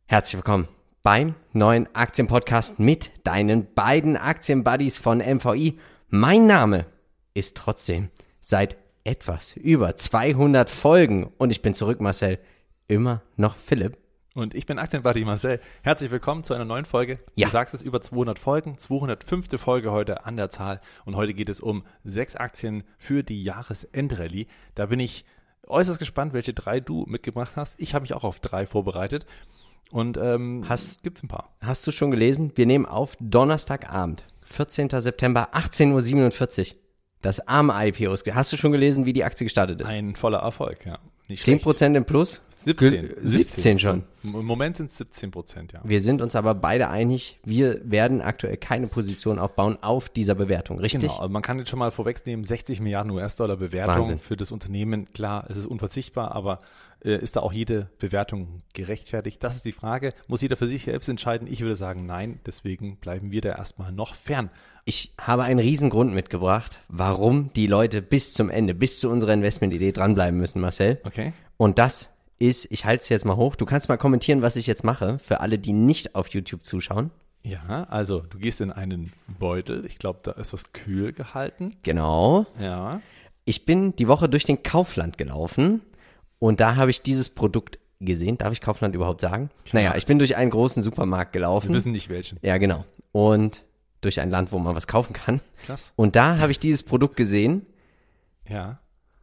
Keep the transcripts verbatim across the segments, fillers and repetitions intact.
Herzlich willkommen beim neuen Aktienpodcast mit deinen beiden Aktienbuddies von M V I. Mein Name ist trotzdem seit etwas über zweihundert Folgen und ich bin zurück, Marcel, immer noch Philipp. Und ich bin Aktienbuddy Marcel. Herzlich willkommen zu einer neuen Folge. Ja. Du sagst es, über zweihundert Folgen, zweihundertfünfte Folge heute an der Zahl. Und heute geht es um sechs Aktien für die Jahresendrallye. Da bin ich äußerst gespannt, welche drei du mitgebracht hast. Ich habe mich auch auf drei vorbereitet. Und ähm, Hast- gibt's ein paar. Hast du schon gelesen? Wir nehmen auf Donnerstagabend, vierzehnten September, achtzehn Uhr siebenundvierzig. Das A R M-I P O ist. Hast du schon gelesen, wie die Aktie gestartet ist? Ein voller Erfolg, ja. Nicht zehn schlecht. Prozent im Plus? siebzehn. siebzehn schon. Im Moment sind es siebzehn Prozent, ja. Wir sind uns aber beide einig, wir werden aktuell keine Position aufbauen auf dieser Bewertung, richtig? Genau, also man kann jetzt schon mal vorwegnehmen, sechzig Milliarden U S-Dollar Bewertung Wahnsinn. für das Unternehmen. Klar, es ist unverzichtbar, aber äh, ist da auch jede Bewertung gerechtfertigt? Das ist die Frage. Muss jeder für sich selbst entscheiden? Ich würde sagen, nein. Deswegen bleiben wir da erstmal noch fern. Ich habe einen riesen Grund mitgebracht, warum die Leute bis zum Ende, bis zu unserer Investmentidee dranbleiben müssen, Marcel. Okay. Und das ist, ich halte es jetzt mal hoch, du kannst mal kommentieren, was ich jetzt mache, für alle, die nicht auf YouTube zuschauen. Ja, also du gehst in einen Beutel. Ich glaube, da ist was kühl gehalten. Genau. Ja. Ich bin die Woche durch den Kaufland gelaufen und da habe ich dieses Produkt gesehen. Darf ich Kaufland überhaupt sagen? Naja, ich bin durch einen großen Supermarkt gelaufen. Wir wissen nicht welchen. Ja, genau. Und durch ein Land, wo man was kaufen kann. Krass. Und da habe ich dieses Produkt gesehen Ja.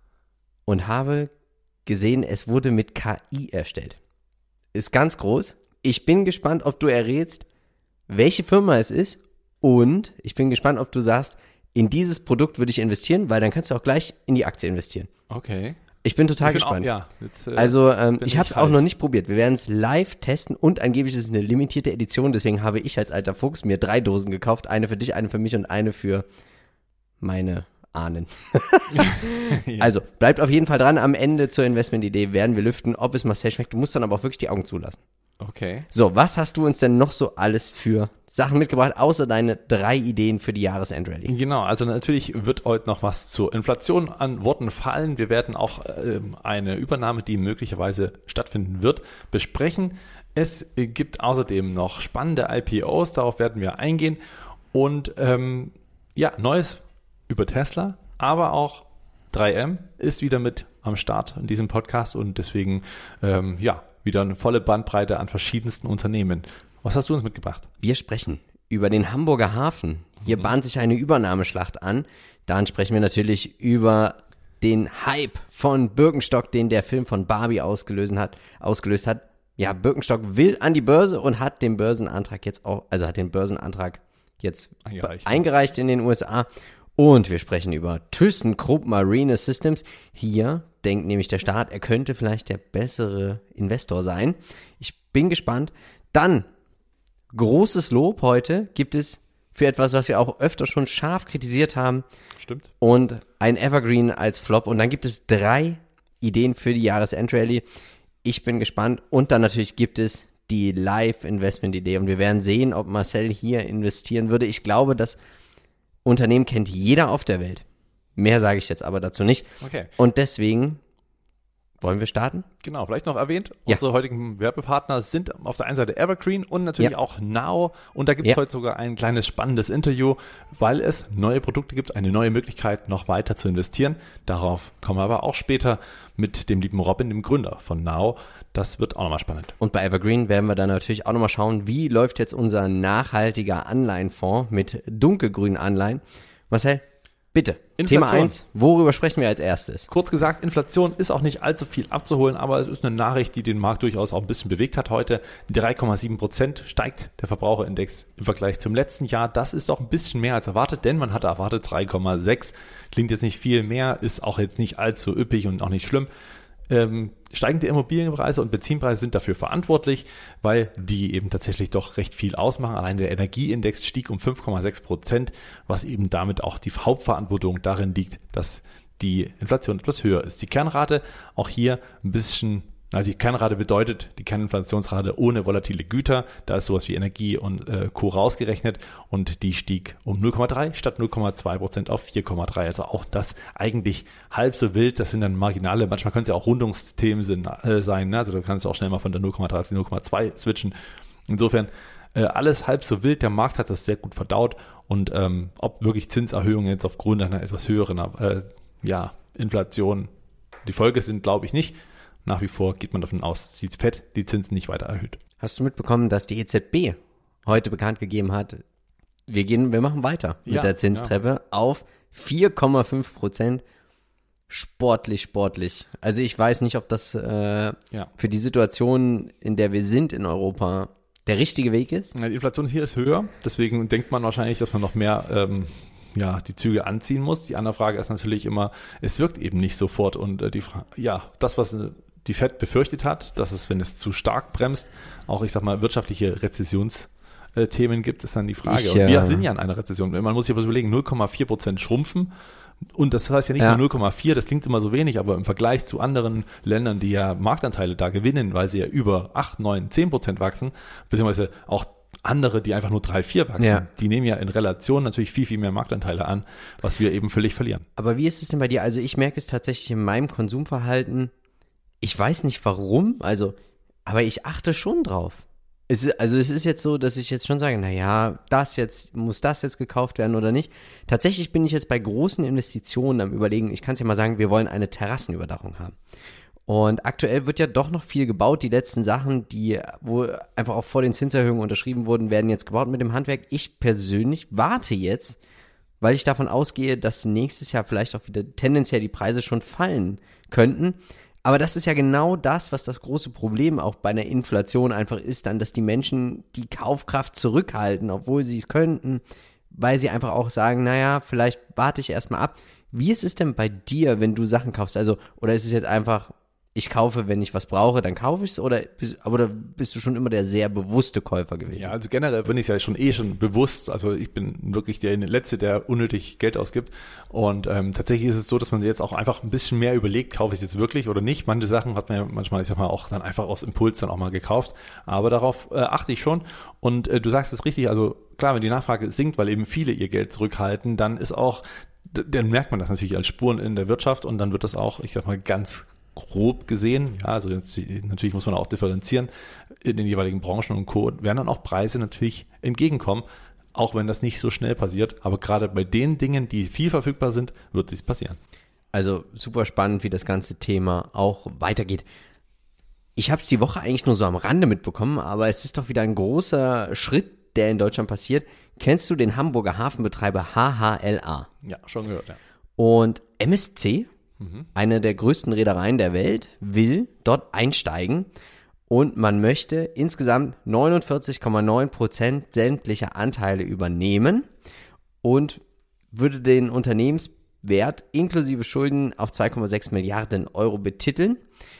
und habe gesehen, es wurde mit K I erstellt. Ist ganz groß. Ich bin gespannt, ob du errätst, welche Firma es ist und ich bin gespannt, ob du sagst, in dieses Produkt würde ich investieren, weil dann kannst du auch gleich in die Aktie investieren. Okay. Ich bin total Ich bin auch- gespannt. ja, jetzt, äh, Also ähm, bin ich ich habe es auch heiß. noch nicht probiert. Wir werden es live testen und angeblich ist es eine limitierte Edition, deswegen habe ich als alter Fuchs mir drei Dosen gekauft. Eine für dich, eine für mich und eine für meine Ahnen. Ja. Also bleibt auf jeden Fall dran. Am Ende zur Investmentidee werden wir lüften, ob es Marcel schmeckt. Du musst dann aber auch wirklich die Augen zulassen. Okay. So, was hast du uns denn noch so alles für Sachen mitgebracht, außer deine drei Ideen für die Jahresendrallye? Genau, also natürlich wird heute noch was zur Inflation an Worten fallen. Wir werden auch ähm, eine Übernahme, die möglicherweise stattfinden wird, besprechen. Es äh, gibt außerdem noch spannende I P Os, darauf werden wir eingehen. Und ähm, ja, Neues über Tesla, aber auch drei M ist wieder mit am Start in diesem Podcast und deswegen ähm, ja, wieder eine volle Bandbreite an verschiedensten Unternehmen. Was hast du uns mitgebracht? Wir sprechen über den Hamburger Hafen. Hier bahnt sich eine Übernahmeschlacht an. Dann sprechen wir natürlich über den Hype von Birkenstock, den der Film von Barbie ausgelöst hat. Ausgelöst hat. Ja, Birkenstock will an die Börse und hat den Börsenantrag jetzt auch, also hat den Börsenantrag jetzt Eingereicht. eingereicht in den U S A. Und wir sprechen über ThyssenKrupp Marine Systems. Hier denkt nämlich der Staat, er könnte vielleicht der bessere Investor sein. Ich bin gespannt. Dann großes Lob heute gibt es für etwas, was wir auch öfter schon scharf kritisiert haben Stimmt. und ein Evergreen als Flop. Und dann gibt es drei Ideen für die Jahresendrallye. Ich bin gespannt. Und dann natürlich gibt es die Live-Investment-Idee. Und wir werden sehen, ob Marcel hier investieren würde. Ich glaube, das Unternehmen kennt jeder auf der Welt. Mehr sage ich jetzt aber dazu nicht. Okay. Und deswegen wollen wir starten? Genau, vielleicht noch erwähnt, Ja. unsere heutigen Werbepartner sind auf der einen Seite Evergreen und natürlich Ja. auch Now. Und da gibt es Ja. heute sogar ein kleines spannendes Interview, weil es neue Produkte gibt, eine neue Möglichkeit, noch weiter zu investieren. Darauf kommen wir aber auch später mit dem lieben Robin, dem Gründer von Now. Das wird auch nochmal spannend. Und bei Evergreen werden wir dann natürlich auch nochmal schauen, wie läuft jetzt unser nachhaltiger Anleihenfonds mit dunkelgrünen Anleihen. Marcel, bitte, Thema Inflation. eins, worüber sprechen wir als erstes? Kurz gesagt, Inflation ist auch nicht allzu viel abzuholen, aber es ist eine Nachricht, die den Markt durchaus auch ein bisschen bewegt hat heute. drei Komma sieben Prozent steigt der Verbraucherindex im Vergleich zum letzten Jahr. Das ist doch ein bisschen mehr als erwartet, denn man hatte erwartet drei Komma sechs. Klingt jetzt nicht viel mehr, ist auch jetzt nicht allzu üppig und auch nicht schlimm. Ähm, steigende Immobilienpreise und Benzinpreise sind dafür verantwortlich, weil die eben tatsächlich doch recht viel ausmachen. Allein der Energieindex stieg um fünf Komma sechs Prozent, was eben damit auch die Hauptverantwortung darin liegt, dass die Inflation etwas höher ist. Die Kernrate auch hier ein bisschen Na, die Kernrate bedeutet die Kerninflationsrate ohne volatile Güter. Da ist sowas wie Energie und äh, Co. rausgerechnet und die stieg um null Komma drei statt null Komma zwei Prozent auf vier Komma drei. Also auch das eigentlich halb so wild. Das sind dann Marginale. Manchmal können es ja auch Rundungsthemen sind, äh, sein. Ne? Also da kannst du auch schnell mal von der null Komma drei auf die null Komma zwei switchen. Insofern äh, alles halb so wild. Der Markt hat das sehr gut verdaut und ähm, ob wirklich Zinserhöhungen jetzt aufgrund einer etwas höheren äh, ja, Inflation die Folge sind, glaube ich nicht. Nach wie vor geht man davon aus, dass die Fed die Zinsen nicht weiter erhöht. Hast du mitbekommen, dass die E Z B heute bekannt gegeben hat, wir gehen, wir machen weiter mit ja, der Zinstreppe ja. auf vier Komma fünf Prozent. Sportlich, sportlich. Also ich weiß nicht, ob das äh, ja. für die Situation, in der wir sind in Europa, der richtige Weg ist. Ja, die Inflation hier ist höher, deswegen denkt man wahrscheinlich, dass man noch mehr ähm, ja, die Züge anziehen muss. Die andere Frage ist natürlich immer, es wirkt eben nicht sofort und äh, die Fra- ja, das, was die Fed befürchtet hat, dass es, wenn es zu stark bremst, auch, ich sag mal, wirtschaftliche Rezessionsthemen gibt, ist dann die Frage. Ich, und wir äh, sind ja in einer Rezession. Man muss sich aber überlegen, null Komma vier Prozent schrumpfen. Und das heißt ja nicht ja. nur null Komma vier, das klingt immer so wenig, aber im Vergleich zu anderen Ländern, die ja Marktanteile da gewinnen, weil sie ja über acht, neun, zehn Prozent wachsen, beziehungsweise auch andere, die einfach nur drei, vier wachsen, ja. die nehmen ja in Relation natürlich viel, viel mehr Marktanteile an, was wir eben völlig verlieren. Aber wie ist es denn bei dir? Also ich merke es tatsächlich in meinem Konsumverhalten, ich weiß nicht warum, also, aber ich achte schon drauf. Es ist, also es ist jetzt so, dass ich jetzt schon sage, naja, das jetzt, muss das jetzt gekauft werden oder nicht. Tatsächlich bin ich jetzt bei großen Investitionen am Überlegen, ich kann es ja mal sagen, wir wollen eine Terrassenüberdachung haben. Und aktuell wird ja doch noch viel gebaut. Die letzten Sachen, die, wo einfach auch vor den Zinserhöhungen unterschrieben wurden, werden jetzt gebaut mit dem Handwerk. Ich persönlich warte jetzt, weil ich davon ausgehe, dass nächstes Jahr vielleicht auch wieder tendenziell die Preise schon fallen könnten. Aber das ist ja genau das, was das große Problem auch bei einer Inflation einfach ist, dann, dass die Menschen die Kaufkraft zurückhalten, obwohl sie es könnten, weil sie einfach auch sagen, naja, vielleicht warte ich erstmal ab. Wie ist es denn bei dir, wenn du Sachen kaufst? Also, oder ist es jetzt einfach, ich kaufe, wenn ich was brauche, dann kaufe ich es, oder, oder bist du schon immer der sehr bewusste Käufer gewesen? Ja, also generell bin ich ja schon eh schon bewusst, also ich bin wirklich der Letzte, der unnötig Geld ausgibt und ähm, tatsächlich ist es so, dass man jetzt auch einfach ein bisschen mehr überlegt, kaufe ich es jetzt wirklich oder nicht. Manche Sachen hat man ja manchmal, ich sag mal, auch dann einfach aus Impuls dann auch mal gekauft, aber darauf äh, achte ich schon und äh, du sagst es richtig, also klar, wenn die Nachfrage sinkt, weil eben viele ihr Geld zurückhalten, dann ist auch, dann merkt man das natürlich als Spuren in der Wirtschaft und dann wird das auch, ich sag mal, ganz grob gesehen, ja, also natürlich muss man auch differenzieren in den jeweiligen Branchen und Co. werden dann auch Preise natürlich entgegenkommen, auch wenn das nicht so schnell passiert. Aber gerade bei den Dingen, die viel verfügbar sind, wird dies passieren. Also super spannend, wie das ganze Thema auch weitergeht. Ich habe es die Woche eigentlich nur so am Rande mitbekommen, aber es ist doch wieder ein großer Schritt, der in Deutschland passiert. Kennst du den Hamburger Hafenbetreiber H H L A? Ja, schon gehört, ja. Und M S C, mhm. eine der größten Reedereien der Welt, will dort einsteigen und man möchte insgesamt neunundvierzig Komma neun Prozent sämtlicher Anteile übernehmen und würde den Unternehmenswert inklusive Schulden auf zwei Komma sechs Milliarden Euro betiteln.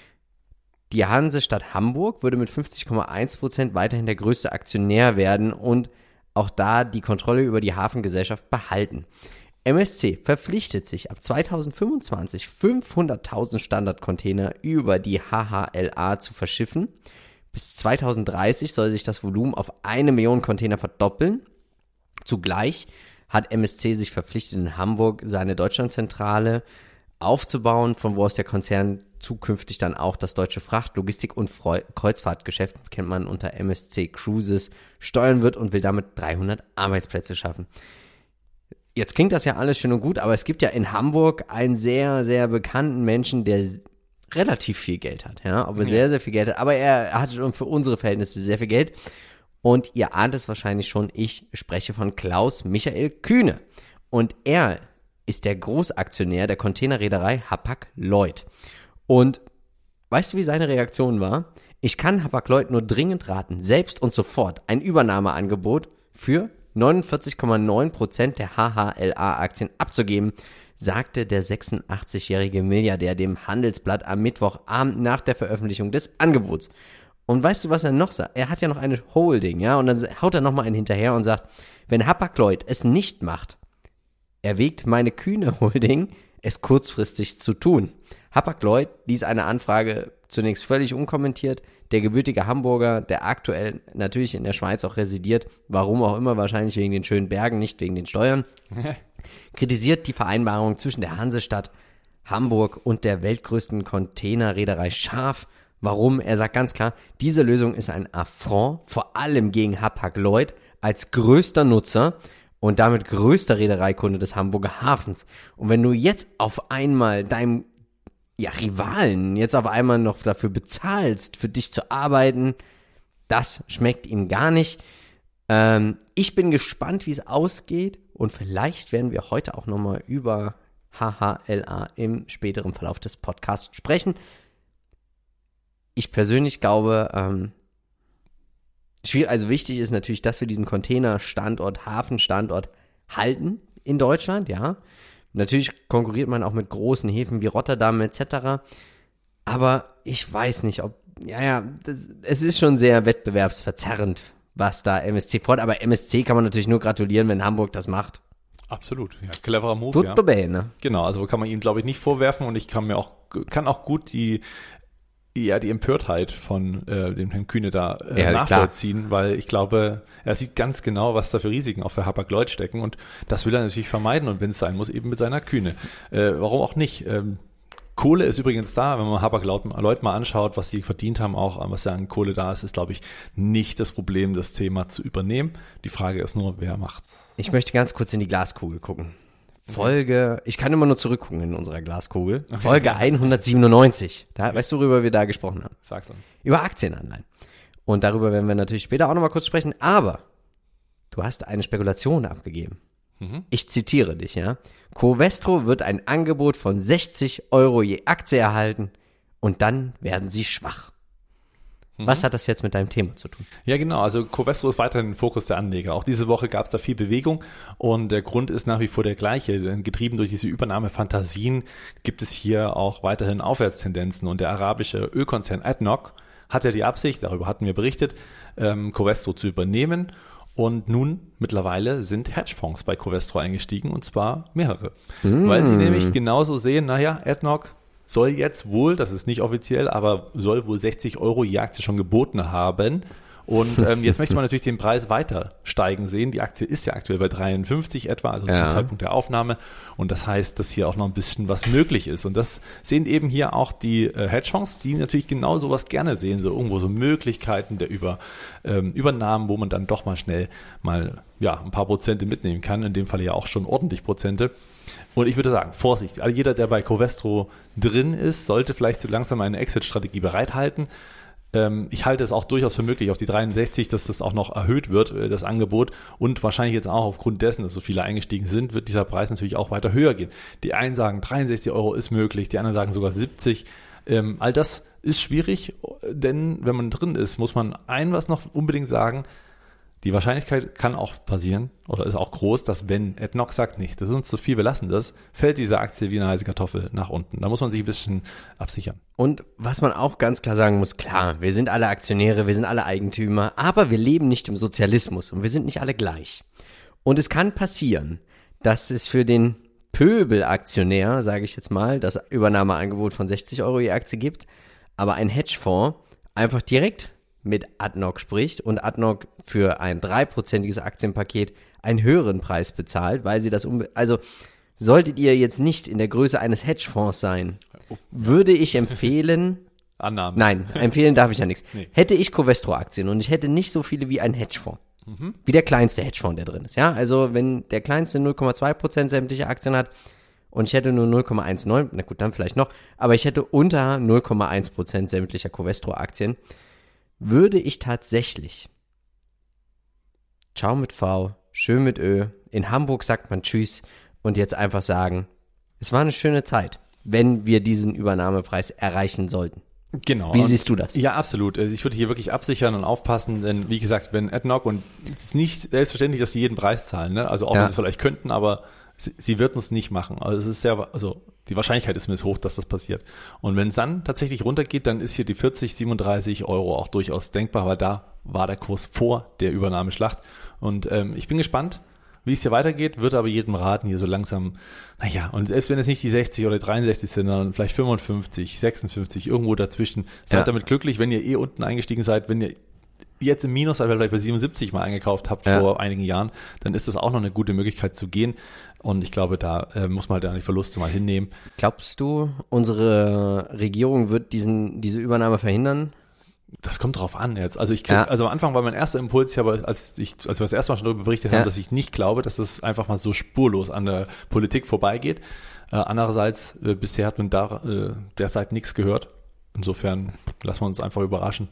Die Hansestadt Hamburg würde mit fünfzig Komma eins Prozent weiterhin der größte Aktionär werden und auch da die Kontrolle über die Hafengesellschaft behalten. M S C verpflichtet sich ab zweitausendfünfundzwanzig fünfhunderttausend Standardcontainer über die H H L A zu verschiffen. Bis zweitausenddreißig soll sich das Volumen auf eine Million Container verdoppeln. Zugleich hat M S C sich verpflichtet, in Hamburg seine Deutschlandzentrale aufzubauen, von wo aus der Konzern zukünftig dann auch das deutsche Fracht-, Logistik- und Freu- Kreuzfahrtgeschäft, kennt man unter M S C Cruises, steuern wird und will damit dreihundert Arbeitsplätze schaffen. Jetzt klingt das ja alles schön und gut, aber es gibt ja in Hamburg einen sehr, sehr bekannten Menschen, der relativ viel Geld hat, ja, aber ja. sehr, sehr viel Geld hat, aber er hat für unsere Verhältnisse sehr viel Geld und ihr ahnt es wahrscheinlich schon, ich spreche von Klaus Michael Kühne und er ist der Großaktionär der Containerreederei Hapag-Lloyd und weißt du, wie seine Reaktion war? Ich kann Hapag-Lloyd nur dringend raten, selbst und sofort ein Übernahmeangebot für neunundvierzig Komma neun Prozent der H H L A-Aktien abzugeben, sagte der sechsundachtzigjährige Milliardär dem Handelsblatt am Mittwochabend nach der Veröffentlichung des Angebots. Und weißt du, was er noch sagt? Er hat ja noch eine Holding, ja, und dann haut er nochmal einen hinterher und sagt, wenn Hapag-Lloyd es nicht macht, erwägt meine kühne Holding, es kurzfristig zu tun. Hapag-Lloyd ließ eine Anfrage zunächst völlig unkommentiert. Der gebürtige Hamburger, der aktuell natürlich in der Schweiz auch residiert, warum auch immer, wahrscheinlich wegen den schönen Bergen, nicht wegen den Steuern, kritisiert die Vereinbarung zwischen der Hansestadt Hamburg und der weltgrößten Containerreederei scharf. Warum? Er sagt ganz klar, diese Lösung ist ein Affront, vor allem gegen Hapag-Lloyd als größter Nutzer und damit größter Reedereikunde des Hamburger Hafens. Und wenn du jetzt auf einmal deinem ja, Rivalen jetzt auf einmal noch dafür bezahlst, für dich zu arbeiten, das schmeckt ihm gar nicht. Ähm, ich bin gespannt, wie es ausgeht und vielleicht werden wir heute auch nochmal über H H L A im späteren Verlauf des Podcasts sprechen. Ich persönlich glaube, ähm, schwierig, also wichtig ist natürlich, dass wir diesen Containerstandort, Hafenstandort halten in Deutschland, ja. Natürlich konkurriert man auch mit großen Häfen wie Rotterdam et cetera. Aber ich weiß nicht, ob, ja, ja, das, es ist schon sehr wettbewerbsverzerrend, was da M S C fordert. Aber M S C kann man natürlich nur gratulieren, wenn Hamburg das macht. Absolut, ja, cleverer Move, Tutto ja. bene. Genau, also kann man ihm, glaube ich, nicht vorwerfen und ich kann mir auch, kann auch gut die, ja, die Empörtheit von äh, dem Herrn Kühne da äh, ja, nachvollziehen, klar. Weil ich glaube, er sieht ganz genau, was da für Risiken auch für Hapag-Lloyd stecken und das will er natürlich vermeiden und wenn es sein muss, eben mit seiner Kühne. Äh, warum auch nicht? Ähm, Kohle ist übrigens da, wenn man Hapag-Lloyd mal anschaut, was sie verdient haben, auch was ja an Kohle da ist, ist, glaube ich, nicht das Problem, das Thema zu übernehmen. Die Frage ist nur, wer macht's? Ich möchte ganz kurz in die Glaskugel gucken. Folge, ich kann immer nur zurückgucken in unserer Glaskugel. Okay. Folge hundertsiebenundneunzig. Da, weißt du, worüber wir da gesprochen haben? Sag's uns. Über Aktienanleihen. Und darüber werden wir natürlich später auch nochmal kurz sprechen. Aber du hast eine Spekulation abgegeben. Mhm. Ich zitiere dich, ja. Covestro wird ein Angebot von sechzig Euro je Aktie erhalten und dann werden sie schwach. Mhm. Was hat das jetzt mit deinem Thema zu tun? Ja, genau. Also Covestro ist weiterhin im Fokus der Anleger. Auch diese Woche gab es da viel Bewegung und der Grund ist nach wie vor der gleiche. Getrieben durch diese Übernahmefantasien gibt es hier auch weiterhin Aufwärtstendenzen und der arabische Ölkonzern A D N O C hat ja die Absicht, darüber hatten wir berichtet, ähm, Covestro zu übernehmen. Und nun mittlerweile sind Hedgefonds bei Covestro eingestiegen und zwar mehrere. Mm. Weil sie nämlich genauso sehen, naja, A D N O C soll jetzt wohl, das ist nicht offiziell, aber soll wohl sechzig Euro je Aktie schon geboten haben. Und ähm, jetzt möchte man natürlich den Preis weiter steigen sehen. Die Aktie ist ja aktuell bei dreiundfünfzig etwa, also ja. Zum Zeitpunkt der Aufnahme. Und das heißt, dass hier auch noch ein bisschen was möglich ist. Und das sehen eben hier auch die äh, Hedgefonds, die natürlich genau sowas gerne sehen. So irgendwo so Möglichkeiten der Über, ähm, Übernahmen, wo man dann doch mal schnell mal ja ein paar Prozente mitnehmen kann. In dem Fall ja auch schon ordentlich Prozente. Und ich würde sagen, Vorsicht, also jeder, der bei Covestro drin ist, sollte vielleicht so langsam eine Exit-Strategie bereithalten. Ich halte es auch durchaus für möglich auf die dreiundsechzig, dass das auch noch erhöht wird, das Angebot. Und wahrscheinlich jetzt auch aufgrund dessen, dass so viele eingestiegen sind, wird dieser Preis natürlich auch weiter höher gehen. Die einen sagen, dreiundsechzig Euro ist möglich, die anderen sagen sogar siebzig. Ähm, all das ist schwierig, denn wenn man drin ist, muss man ein was noch unbedingt sagen. Die Wahrscheinlichkeit kann auch passieren oder ist auch groß, dass wenn A D N O C sagt, nicht, das ist uns zu viel, wir lassen das, fällt diese Aktie wie eine heiße Kartoffel nach unten. Da muss man sich ein bisschen absichern. Und was man auch ganz klar sagen muss, klar, wir sind alle Aktionäre, wir sind alle Eigentümer, aber wir leben nicht im Sozialismus und wir sind nicht alle gleich. Und es kann passieren, dass es für den Pöbelaktionär, sage ich jetzt mal, das Übernahmeangebot von sechzig Euro je Aktie gibt, aber ein Hedgefonds einfach direkt mit A D N O C spricht und A D N O C für ein dreiprozentiges Aktienpaket einen höheren Preis bezahlt, weil sie das, unbe- also solltet ihr jetzt nicht in der Größe eines Hedgefonds sein, würde ich empfehlen, Annahmen. Nein, empfehlen darf ich ja nichts. Nee. Hätte ich Covestro-Aktien und ich hätte nicht so viele wie ein Hedgefonds, mhm. wie der kleinste Hedgefonds, der drin ist, ja, also wenn der kleinste null Komma zwei Prozent sämtliche Aktien hat und ich hätte nur null Komma neunzehn, na gut, dann vielleicht noch, aber ich hätte unter null Komma eins Prozent sämtlicher Covestro-Aktien, würde ich tatsächlich, ciao mit V, schön mit Ö, in Hamburg sagt man Tschüss und jetzt einfach sagen, es war eine schöne Zeit, wenn wir diesen Übernahmepreis erreichen sollten. Genau. Wie siehst du das? Ja, absolut. Ich würde hier wirklich absichern und aufpassen, denn wie gesagt, wenn A D N O C, und es ist nicht selbstverständlich, dass sie jeden Preis zahlen, ne? Also auch ja. wenn sie es vielleicht könnten, aber sie, sie würden es nicht machen. Also es ist sehr, also die Wahrscheinlichkeit ist mir hoch, dass das passiert. Und wenn es dann tatsächlich runtergeht, dann ist hier die vierzig, siebenunddreißig Euro auch durchaus denkbar, weil da war der Kurs vor der Übernahmeschlacht. Und ähm, ich bin gespannt, wie es hier weitergeht, würde aber jedem raten, hier so langsam, naja, und selbst wenn es nicht die sechzig oder dreiundsechzig sind, sondern vielleicht fünfundfünfzig, sechsundfünfzig, irgendwo dazwischen, seid Ja. damit glücklich, wenn ihr eh unten eingestiegen seid, wenn ihr jetzt im Minus seid, weil ihr vielleicht bei siebenundsiebzig mal eingekauft habt Ja. vor einigen Jahren, dann ist das auch noch eine gute Möglichkeit zu gehen. Und ich glaube, da äh, muss man halt dann die Verluste mal hinnehmen. Glaubst du, unsere Regierung wird diesen, diese Übernahme verhindern? Das kommt drauf an jetzt. Also ich krieg, Ja. also am Anfang war mein erster Impuls, ja, aber als ich, als wir das erste Mal schon darüber berichtet Ja. haben, dass ich nicht glaube, dass das einfach mal so spurlos an der Politik vorbeigeht. Äh, andererseits, äh, bisher hat man da äh, derzeit nichts gehört. Insofern lassen wir uns einfach überraschen.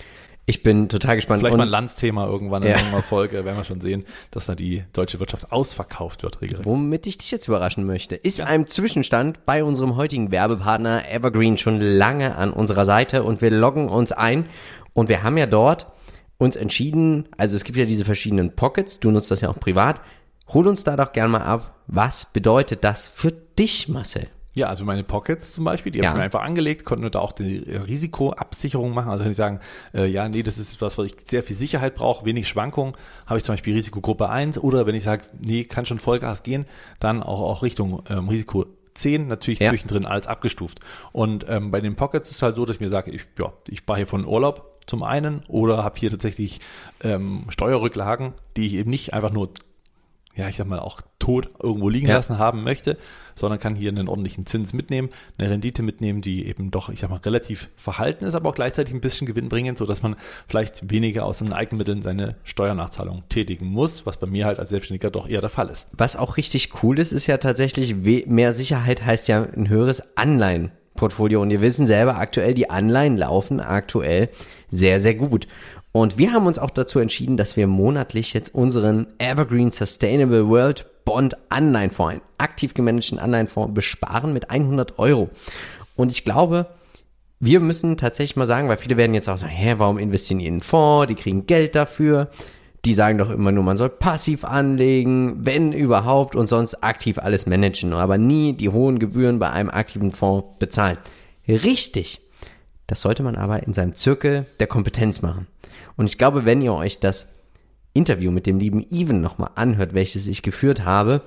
Ich bin total gespannt. Vielleicht Und mal ein Landsthema irgendwann in Ja. irgendeiner Folge, werden wir schon sehen, dass da die deutsche Wirtschaft ausverkauft wird, regelrecht. womit ich dich jetzt überraschen möchte, ist Ja. ein Zwischenstand bei unserem heutigen Werbepartner Evergreen schon lange an unserer Seite und wir loggen uns ein und wir haben ja dort uns entschieden, also es gibt ja diese verschiedenen Pockets, du nutzt das ja auch privat, hol uns da doch gern mal ab, was bedeutet das für dich, Marcel? Ja, also meine Pockets zum Beispiel, die Ja. habe ich mir einfach angelegt, konnte da auch die Risikoabsicherung machen. Also kann ich sagen, äh, ja, nee, das ist was, was ich sehr viel Sicherheit brauche, wenig Schwankungen, habe ich zum Beispiel Risikogruppe eins oder wenn ich sage, nee, kann schon Vollgas gehen, dann auch, auch Richtung ähm, Risiko zehn, natürlich Ja. zwischendrin alles abgestuft. Und ähm, bei den Pockets ist es halt so, dass ich mir sage, ich, ja, ich fahre hier von Urlaub zum einen oder habe hier tatsächlich ähm, Steuerrücklagen, die ich eben nicht einfach nur ja, ich sag mal, auch tot irgendwo liegen Ja. lassen haben möchte, sondern kann hier einen ordentlichen Zins mitnehmen, eine Rendite mitnehmen, die eben doch, ich sag mal, relativ verhalten ist, aber auch gleichzeitig ein bisschen gewinnbringend, sodass man vielleicht weniger aus den Eigenmitteln seine Steuernachzahlung tätigen muss, was bei mir halt als Selbstständiger doch eher der Fall ist. Was auch richtig cool ist, ist ja tatsächlich, we- mehr Sicherheit heißt ja ein höheres Anleihenportfolio. Und wir wissen selber aktuell, die Anleihen laufen aktuell sehr, sehr gut. Und wir haben uns auch dazu entschieden, dass wir monatlich jetzt unseren Evergreen Sustainable World Bond Anleihenfonds, einen aktiv gemanagten Anleihenfonds, besparen mit hundert Euro. Und ich glaube, wir müssen tatsächlich mal sagen, weil viele werden jetzt auch sagen, hä, warum investieren die in einen Fonds? Die kriegen Geld dafür. Die sagen doch immer nur, man soll passiv anlegen, wenn überhaupt, und sonst aktiv alles managen, aber nie die hohen Gebühren bei einem aktiven Fonds bezahlen. Richtig. Das sollte man aber in seinem Zirkel der Kompetenz machen. Und ich glaube, wenn ihr euch das Interview mit dem lieben Even nochmal anhört, welches ich geführt habe,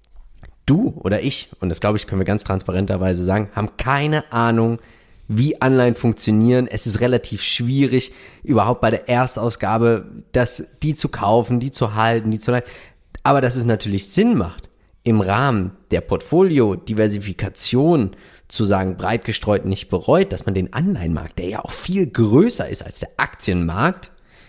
du oder ich, und das glaube ich, können wir ganz transparenterweise sagen, haben keine Ahnung, wie Anleihen funktionieren. Es ist relativ schwierig, überhaupt bei der Erstausgabe, das, die zu kaufen, die zu halten, die zu leihen. Aber dass es natürlich Sinn macht, im Rahmen der Portfolio-Diversifikation zu sagen, breit gestreut nicht bereut, dass man den Anleihenmarkt, der ja auch viel größer ist als der Aktienmarkt,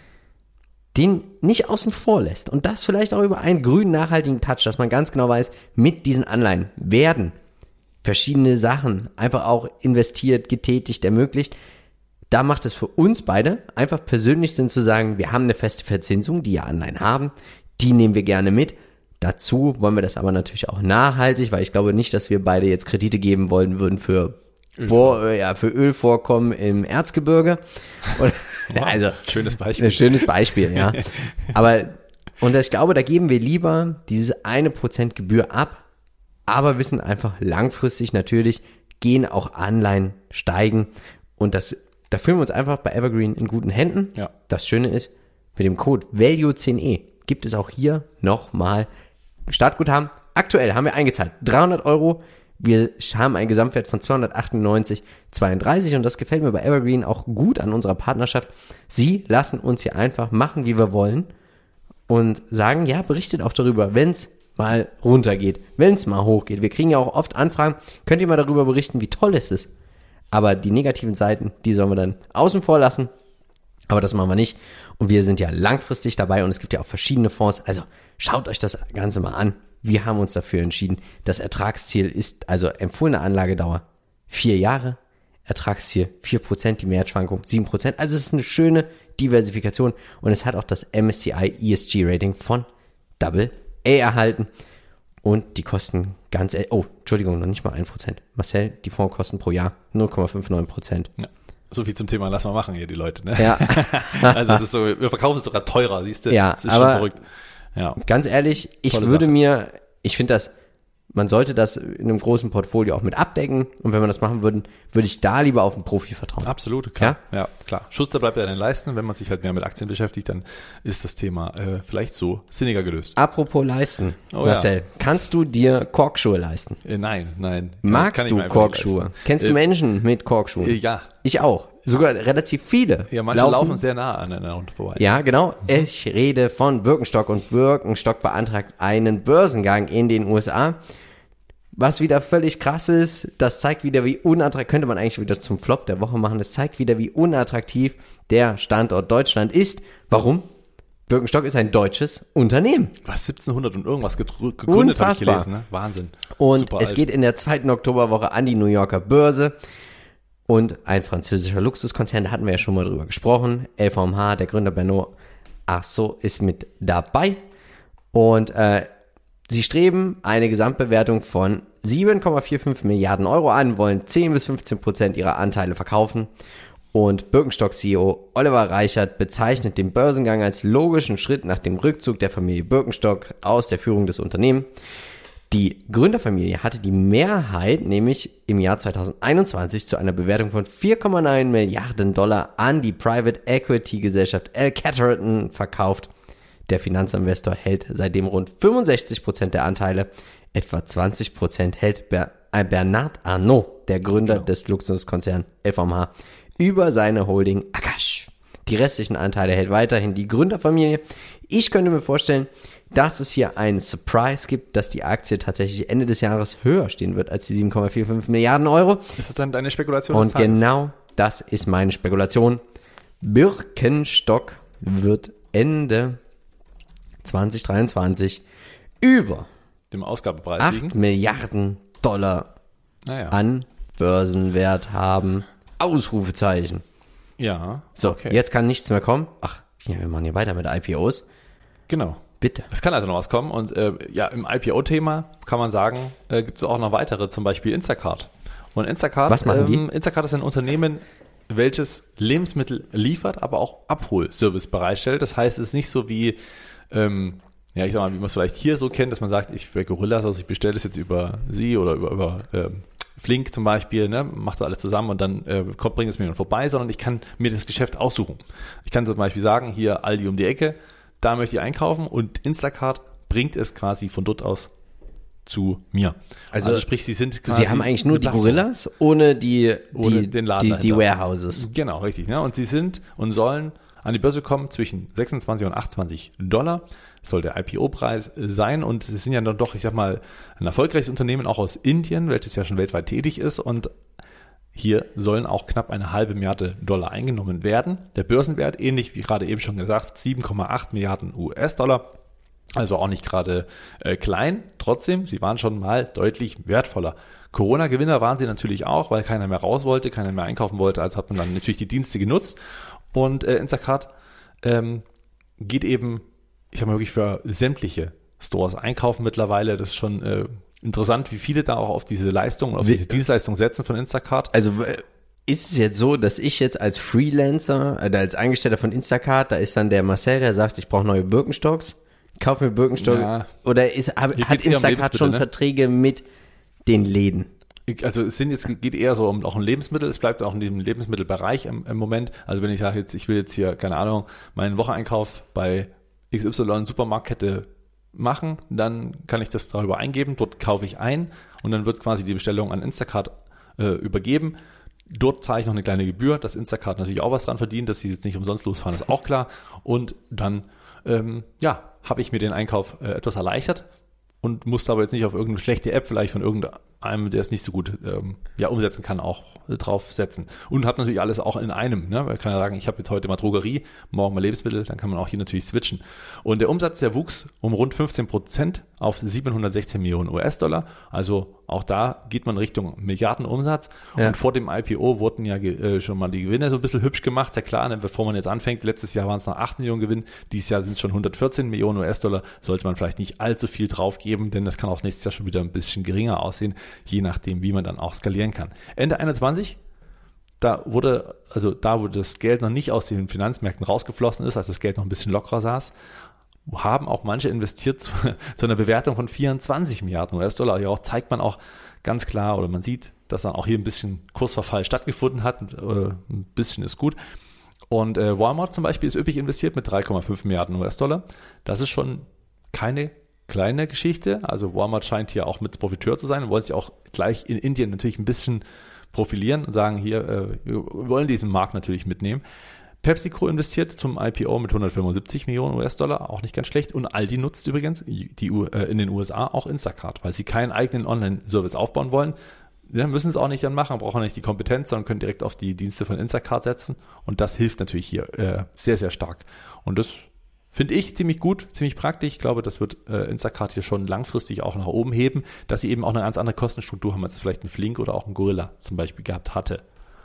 den nicht außen vor lässt. Und das vielleicht auch über einen grünen, nachhaltigen Touch, dass man ganz genau weiß, mit diesen Anleihen werden verschiedene Sachen einfach auch investiert, getätigt, ermöglicht. Da macht es für uns beide einfach persönlich Sinn zu sagen, wir haben eine feste Verzinsung, die ja Anleihen haben, die nehmen wir gerne mit. Dazu wollen wir das aber natürlich auch nachhaltig, weil ich glaube nicht, dass wir beide jetzt Kredite geben wollen würden für, Vor, ja, für Ölvorkommen im Erzgebirge. Und, Wow, also, schönes Beispiel. ein schönes Beispiel, ja. Aber, und ich glaube, da geben wir lieber diese eine Prozent Gebühr ab, aber wissen einfach langfristig natürlich, gehen auch Anleihen steigen. Und das, da fühlen wir uns einfach bei Evergreen in guten Händen. Ja. Das Schöne ist, mit dem Code Value zehn E gibt es auch hier nochmal Startguthaben. Aktuell haben wir eingezahlt dreihundert Euro. Wir haben einen Gesamtwert von zweihundertachtundneunzig Komma zweiunddreißig und das gefällt mir bei Evergreen auch gut an unserer Partnerschaft. Sie lassen uns hier einfach machen, wie wir wollen und sagen, ja, berichtet auch darüber, wenn es mal runtergeht, wenn es mal hochgeht. Wir kriegen ja auch oft Anfragen, könnt ihr mal darüber berichten, wie toll es ist. Aber die negativen Seiten, die sollen wir dann außen vor lassen. Aber das machen wir nicht. Und wir sind ja langfristig dabei und es gibt ja auch verschiedene Fonds. Also schaut euch das Ganze mal an. Wir haben uns dafür entschieden. Das Ertragsziel ist, also empfohlene Anlagedauer, vier Jahre. Ertragsziel vier Prozent, die Mehrwertschwankung sieben Prozent. Also es ist eine schöne Diversifikation und es hat auch das M S C I E S G Rating von Double A erhalten. Und die kosten ganz, oh, Entschuldigung, noch nicht mal ein Prozent. Marcel, die Fondskosten pro Jahr null Komma neunundfünfzig Prozent. Ja. So viel zum Thema, lass mal machen hier die Leute, ne? Ja. Also es ist so, wir verkaufen es sogar teurer, siehst du? Ja, das ist aber schon verrückt. Ja. Ganz ehrlich, ich Tolle würde Sache. mir, ich finde das man sollte das in einem großen Portfolio auch mit abdecken. Und wenn wir das machen würden, würde ich da lieber auf einen Profi vertrauen. Absolut, klar. Ja, ja klar. Schuster bleibt ja in den Leisten. Wenn man sich halt mehr mit Aktien beschäftigt, dann ist das Thema äh, vielleicht so sinniger gelöst. Apropos Leisten, Oh, Marcel, ja. kannst du dir Korkschuhe leisten? Äh, nein, nein. Kann, Magst kann ich du mir einfach nicht Korkschuhe? leisten. Kennst du Äh, Menschen mit Korkschuhen? Äh, ja. Ich auch. Sogar relativ viele. Ja, manche laufen, sehr nah aneinander vorbei. Ja, genau. Ich rede von Birkenstock und Birkenstock beantragt einen Börsengang in den U S A. Was wieder völlig krass ist, das zeigt wieder, wie unattraktiv, könnte man eigentlich wieder zum Flop der Woche machen, das zeigt wieder, wie unattraktiv der Standort Deutschland ist. Warum? Birkenstock ist ein deutsches Unternehmen. Was, siebzehnhundert und irgendwas gedr- gegründet, habe ich Unfassbar. gelesen, ne? Wahnsinn. Und Super es alt. geht in der zweiten Oktoberwoche an die New Yorker Börse. Und ein französischer Luxuskonzern, da hatten wir ja schon mal drüber gesprochen. L V M H, der Gründer Bernard Arnault ist mit dabei. Und äh, sie streben eine Gesamtbewertung von sieben Komma fünfundvierzig Milliarden Euro an, wollen zehn bis fünfzehn Prozent ihrer Anteile verkaufen. Und Birkenstock-C E O Oliver Reichert bezeichnet den Börsengang als logischen Schritt nach dem Rückzug der Familie Birkenstock aus der Führung des Unternehmens. Die Gründerfamilie hatte die Mehrheit nämlich im Jahr zweitausendeinundzwanzig zu einer Bewertung von vier Komma neun Milliarden Dollar an die Private Equity Gesellschaft L. Catterton verkauft. Der Finanzinvestor hält seitdem rund fünfundsechzig Prozent der Anteile, etwa zwanzig Prozent hält Ber- äh Bernard Arnault, der Gründer Genau. des Luxuskonzerns L V M H, über seine Holding Akash. Die restlichen Anteile hält weiterhin die Gründerfamilie. Ich könnte mir vorstellen, dass es hier einen Surprise gibt, dass die Aktie tatsächlich Ende des Jahres höher stehen wird als die sieben Komma fünfundvierzig Milliarden Euro. Ist das dann deine Spekulation Und des Tages? genau das ist meine Spekulation. Birkenstock wird Ende zwanzig dreiundzwanzig über Dem Ausgabepreis acht liegen? Milliarden Dollar Naja. an Börsenwert haben. Ausrufezeichen. Ja. So, okay. jetzt kann nichts mehr kommen. Ach, ja, wir machen hier weiter mit I P Os. Genau. Bitte. Es kann also noch was kommen. Und äh, ja, im I P O-Thema kann man sagen, äh, gibt es auch noch weitere, zum Beispiel Instacart. Und Instacart, Was machen die? ähm, Instacart ist ein Unternehmen, welches Lebensmittel liefert, aber auch Abholservice bereitstellt. Das heißt, es ist nicht so wie, ähm, ja, ich sag mal, wie man es vielleicht hier so kennt, dass man sagt, ich wäre Gorillas, also ich bestelle das jetzt über sie oder über, über ähm, Flink zum Beispiel, ne, macht das alles zusammen und dann äh, kommt, bringt es mir vorbei, sondern ich kann mir das Geschäft aussuchen. Ich kann zum Beispiel sagen, hier Aldi um die Ecke, da möchte ich einkaufen und Instacart bringt es quasi von dort aus zu mir. Also, Also, sprich, sie sind quasi Sie haben eigentlich nur eine die Plattform. Gorillas ohne die, Ohne die, den Laden die, die dahinter. Warehouses. Genau, richtig. Ne? Und sie sind und sollen an die Börse kommen zwischen sechsundzwanzig und achtundzwanzig Dollar. Das soll der I P O-Preis sein. Und sie sind ja dann doch, ich sag mal, ein erfolgreiches Unternehmen auch aus Indien, welches ja schon weltweit tätig ist. Und hier sollen auch knapp eine halbe Milliarde Dollar eingenommen werden. Der Börsenwert, ähnlich wie gerade eben schon gesagt, sieben Komma acht Milliarden U S-Dollar. Also auch nicht gerade äh, klein. Trotzdem, sie waren schon mal deutlich wertvoller. Corona-Gewinner waren sie natürlich auch, weil keiner mehr raus wollte, keiner mehr einkaufen wollte. Also hat man dann natürlich die Dienste genutzt. Und äh, Instacart ähm, geht eben, ich sag mal wirklich für sämtliche Stores einkaufen mittlerweile. Das ist schon äh, interessant, wie viele da auch auf diese Leistung, auf Wie- diese Dienstleistung setzen von Instacart. Also äh, ist es jetzt so, dass ich jetzt als Freelancer, äh, als Angestellter von Instacart, da ist dann der Marcel, der sagt, ich brauche neue Birkenstocks, kauf mir Birkenstock, Ja. oder ist, hab, Hier hat geht's eher um Instacart Lebensmittel, schon ne? Verträge mit den Läden? Also es sind jetzt, geht eher so um auch ein Lebensmittel, es bleibt auch in diesem Lebensmittelbereich im, im Moment. Also wenn ich sage jetzt, ich will jetzt hier, keine Ahnung, meinen Wocheneinkauf bei X Y Supermarktkette machen, dann kann ich das darüber eingeben, dort kaufe ich ein und dann wird quasi die Bestellung an Instacart äh, übergeben. Dort zahle ich noch eine kleine Gebühr, dass Instacart natürlich auch was dran verdient, dass sie jetzt nicht umsonst losfahren, ist auch klar. Und dann, ähm, ja, habe ich mir den Einkauf äh, etwas erleichtert und musste aber jetzt nicht auf irgendeine schlechte App vielleicht von irgendeinem, der es nicht so gut ähm, ja, umsetzen kann, auch äh, draufsetzen. Und habe natürlich alles auch in einem. Ne? Man kann ja sagen, ich habe jetzt heute mal Drogerie, morgen mal Lebensmittel, dann kann man auch hier natürlich switchen. Und der Umsatz, der wuchs um rund fünfzehn Prozent auf siebenhundertsechzehn Millionen U S-Dollar. Also auch da geht man Richtung Milliardenumsatz. Ja. Und vor dem I P O wurden ja ge- äh, schon mal die Gewinne so ein bisschen hübsch gemacht. Sehr klar, ne? Bevor man jetzt anfängt, letztes Jahr waren es noch acht Millionen Gewinn, dieses Jahr sind es schon hundertvierzehn Millionen U S-Dollar. Sollte man vielleicht nicht allzu viel drauf geben, denn das kann auch nächstes Jahr schon wieder ein bisschen geringer aussehen, je nachdem, wie man dann auch skalieren kann. Ende einundzwanzig, da wurde, also da, wo das Geld noch nicht aus den Finanzmärkten rausgeflossen ist, als das Geld noch ein bisschen lockerer saß, haben auch manche investiert zu, zu einer Bewertung von vierundzwanzig Milliarden U S-Dollar. Ja, auch zeigt man auch ganz klar, oder man sieht, dass dann auch hier ein bisschen Kursverfall stattgefunden hat. Äh, ein bisschen ist gut. Und äh, Walmart zum Beispiel ist üppig investiert mit drei Komma fünf Milliarden U S-Dollar. Das ist schon keine kleine Geschichte. Also Walmart scheint hier auch mit Profiteur zu sein und wollen sich auch gleich in Indien natürlich ein bisschen profilieren und sagen, hier, äh, wir wollen diesen Markt natürlich mitnehmen. PepsiCo investiert zum I P O mit hundertfünfundsiebzig Millionen U S-Dollar, auch nicht ganz schlecht. Und Aldi nutzt übrigens die, äh, in den U S A auch Instacart, weil sie keinen eigenen Online-Service aufbauen wollen. Ja, müssen es auch nicht dann machen, brauchen nicht die Kompetenz, sondern können direkt auf die Dienste von Instacart setzen. Und das hilft natürlich hier äh, sehr, sehr stark. Und das finde ich ziemlich gut, ziemlich praktisch. Ich glaube, das wird äh, Instacart hier schon langfristig auch nach oben heben, dass sie eben auch eine ganz andere Kostenstruktur haben, als vielleicht ein Flink oder auch ein Gorilla zum Beispiel gehabt hatte